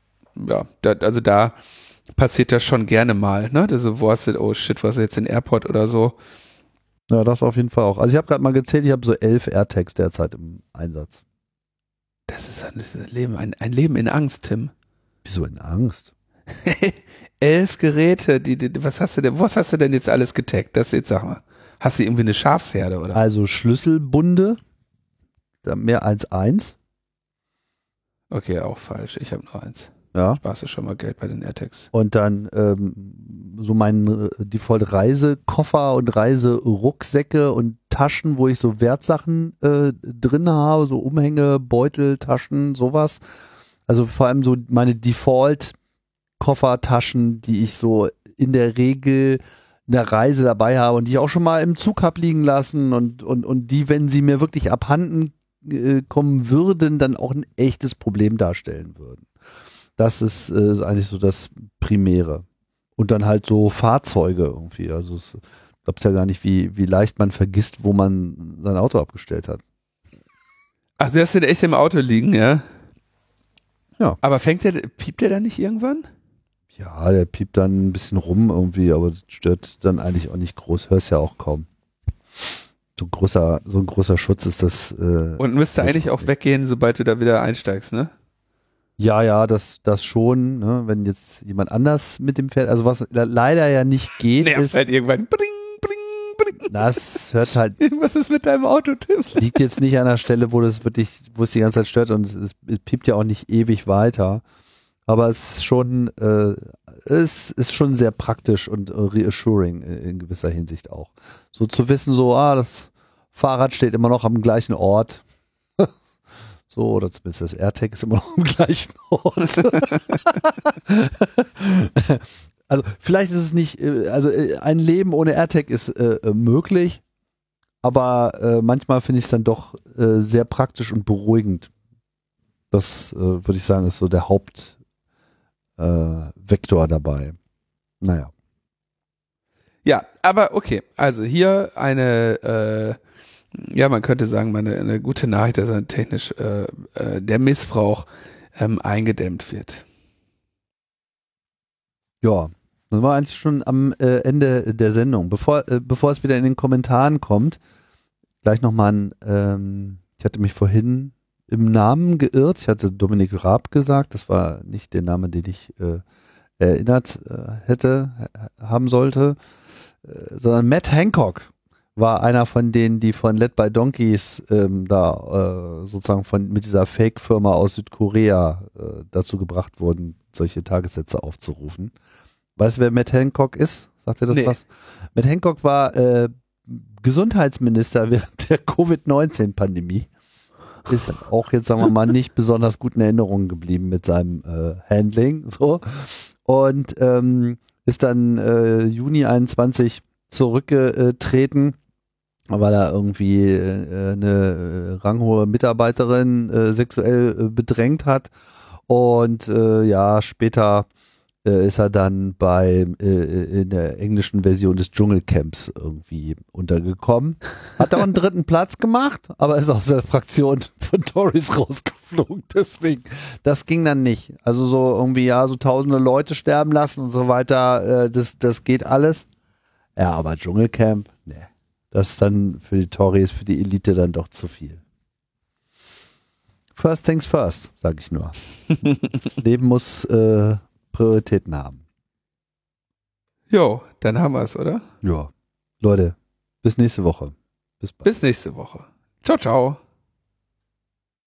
da passiert das schon gerne mal, ne? Also wo hast du, oh shit, was ist jetzt ein AirPod oder so? Ja, das auf jeden Fall auch. Also ich habe gerade mal gezählt, ich habe so 11 AirTags derzeit im Einsatz. Das ist ein Leben in Angst, Tim. Wieso in Angst? 11 Geräte, was hast du denn jetzt alles getaggt? Das jetzt, sag mal, hast du irgendwie eine Schafsherde, oder? Also Schlüsselbunde, mehr als 1. Okay, auch falsch. Ich habe nur 1. Ja. Sparst du schon mal Geld bei den AirTags. Und dann so mein Default Reisekoffer und Reiserucksäcke und Taschen, wo ich so Wertsachen drin habe, so Umhänge, Beutel, Taschen, sowas. Also vor allem so meine Default Koffertaschen, die ich so in der Regel in der Reise dabei habe und die ich auch schon mal im Zug habe liegen lassen und die, wenn sie mir wirklich abhanden kommen würden, dann auch ein echtes Problem darstellen würden. Das ist eigentlich so das Primäre. Und dann halt so Fahrzeuge irgendwie. Also Glaubst ja gar nicht, wie leicht man vergisst, wo man sein Auto abgestellt hat. Ach, du hast den echt im Auto liegen, ja? Ja. Aber piept der dann nicht irgendwann? Ja, der piept dann ein bisschen rum irgendwie, aber das stört dann eigentlich auch nicht groß. Hörst ja auch kaum. So ein großer Schutz ist das. Und müsste eigentlich auch weggehen, sobald du da wieder einsteigst, ne? Ja, das schon, ne? Wenn jetzt jemand anders mit dem fährt, also was leider ja nicht geht, Nervt halt irgendwann. Bring. Das hört halt. Irgendwas ist mit deinem Auto, Tim. Es liegt jetzt nicht an der Stelle, wo es die ganze Zeit stört und es piept ja auch nicht ewig weiter. Aber es ist schon sehr praktisch und reassuring in gewisser Hinsicht auch. So zu wissen, das Fahrrad steht immer noch am gleichen Ort. So, oder zumindest das AirTag ist immer noch am gleichen Ort. Also vielleicht ist es nicht, ein Leben ohne AirTag ist möglich, aber manchmal finde ich es dann doch sehr praktisch und beruhigend. Das würde ich sagen, ist so der Hauptvektor dabei. Naja. Ja, aber okay, also hier eine, man könnte sagen, eine gute Nachricht, dass dann technisch der Missbrauch eingedämmt wird. Ja, dann war eigentlich schon am Ende der Sendung. Bevor es wieder in den Kommentaren kommt, gleich nochmal ich hatte mich vorhin im Namen geirrt. Ich hatte Dominik Raab gesagt, das war nicht der Name, den ich erinnert haben sollte, sondern Matt Hancock war einer von denen, die von Led by Donkeys sozusagen mit dieser Fake-Firma aus Südkorea dazu gebracht wurden, solche Tagessätze aufzurufen. Weißt du, wer Matt Hancock ist? Sagt ihr das was? Matt Hancock war Gesundheitsminister während der Covid-19-Pandemie. Ist auch jetzt, sagen wir mal, nicht besonders gut in Erinnerung geblieben mit seinem Handling. So. Und ist dann Juni 21 zurückgetreten, weil er irgendwie eine ranghohe Mitarbeiterin sexuell bedrängt hat. Und später ist er dann in der englischen Version des Dschungelcamps irgendwie untergekommen. Hat auch einen 3. Platz gemacht, aber ist aus der Fraktion von Tories rausgeflogen. Deswegen, das ging dann nicht. Also so irgendwie, so tausende Leute sterben lassen und so weiter, das geht alles. Ja, aber Dschungelcamp, ne. Das ist dann für die Tories, für die Elite dann doch zu viel. First things first, sag ich nur. Das Leben muss Prioritäten haben. Jo, dann haben wir es, oder? Ja. Leute, bis nächste Woche. Bis bald. Bis nächste Woche. Ciao, ciao.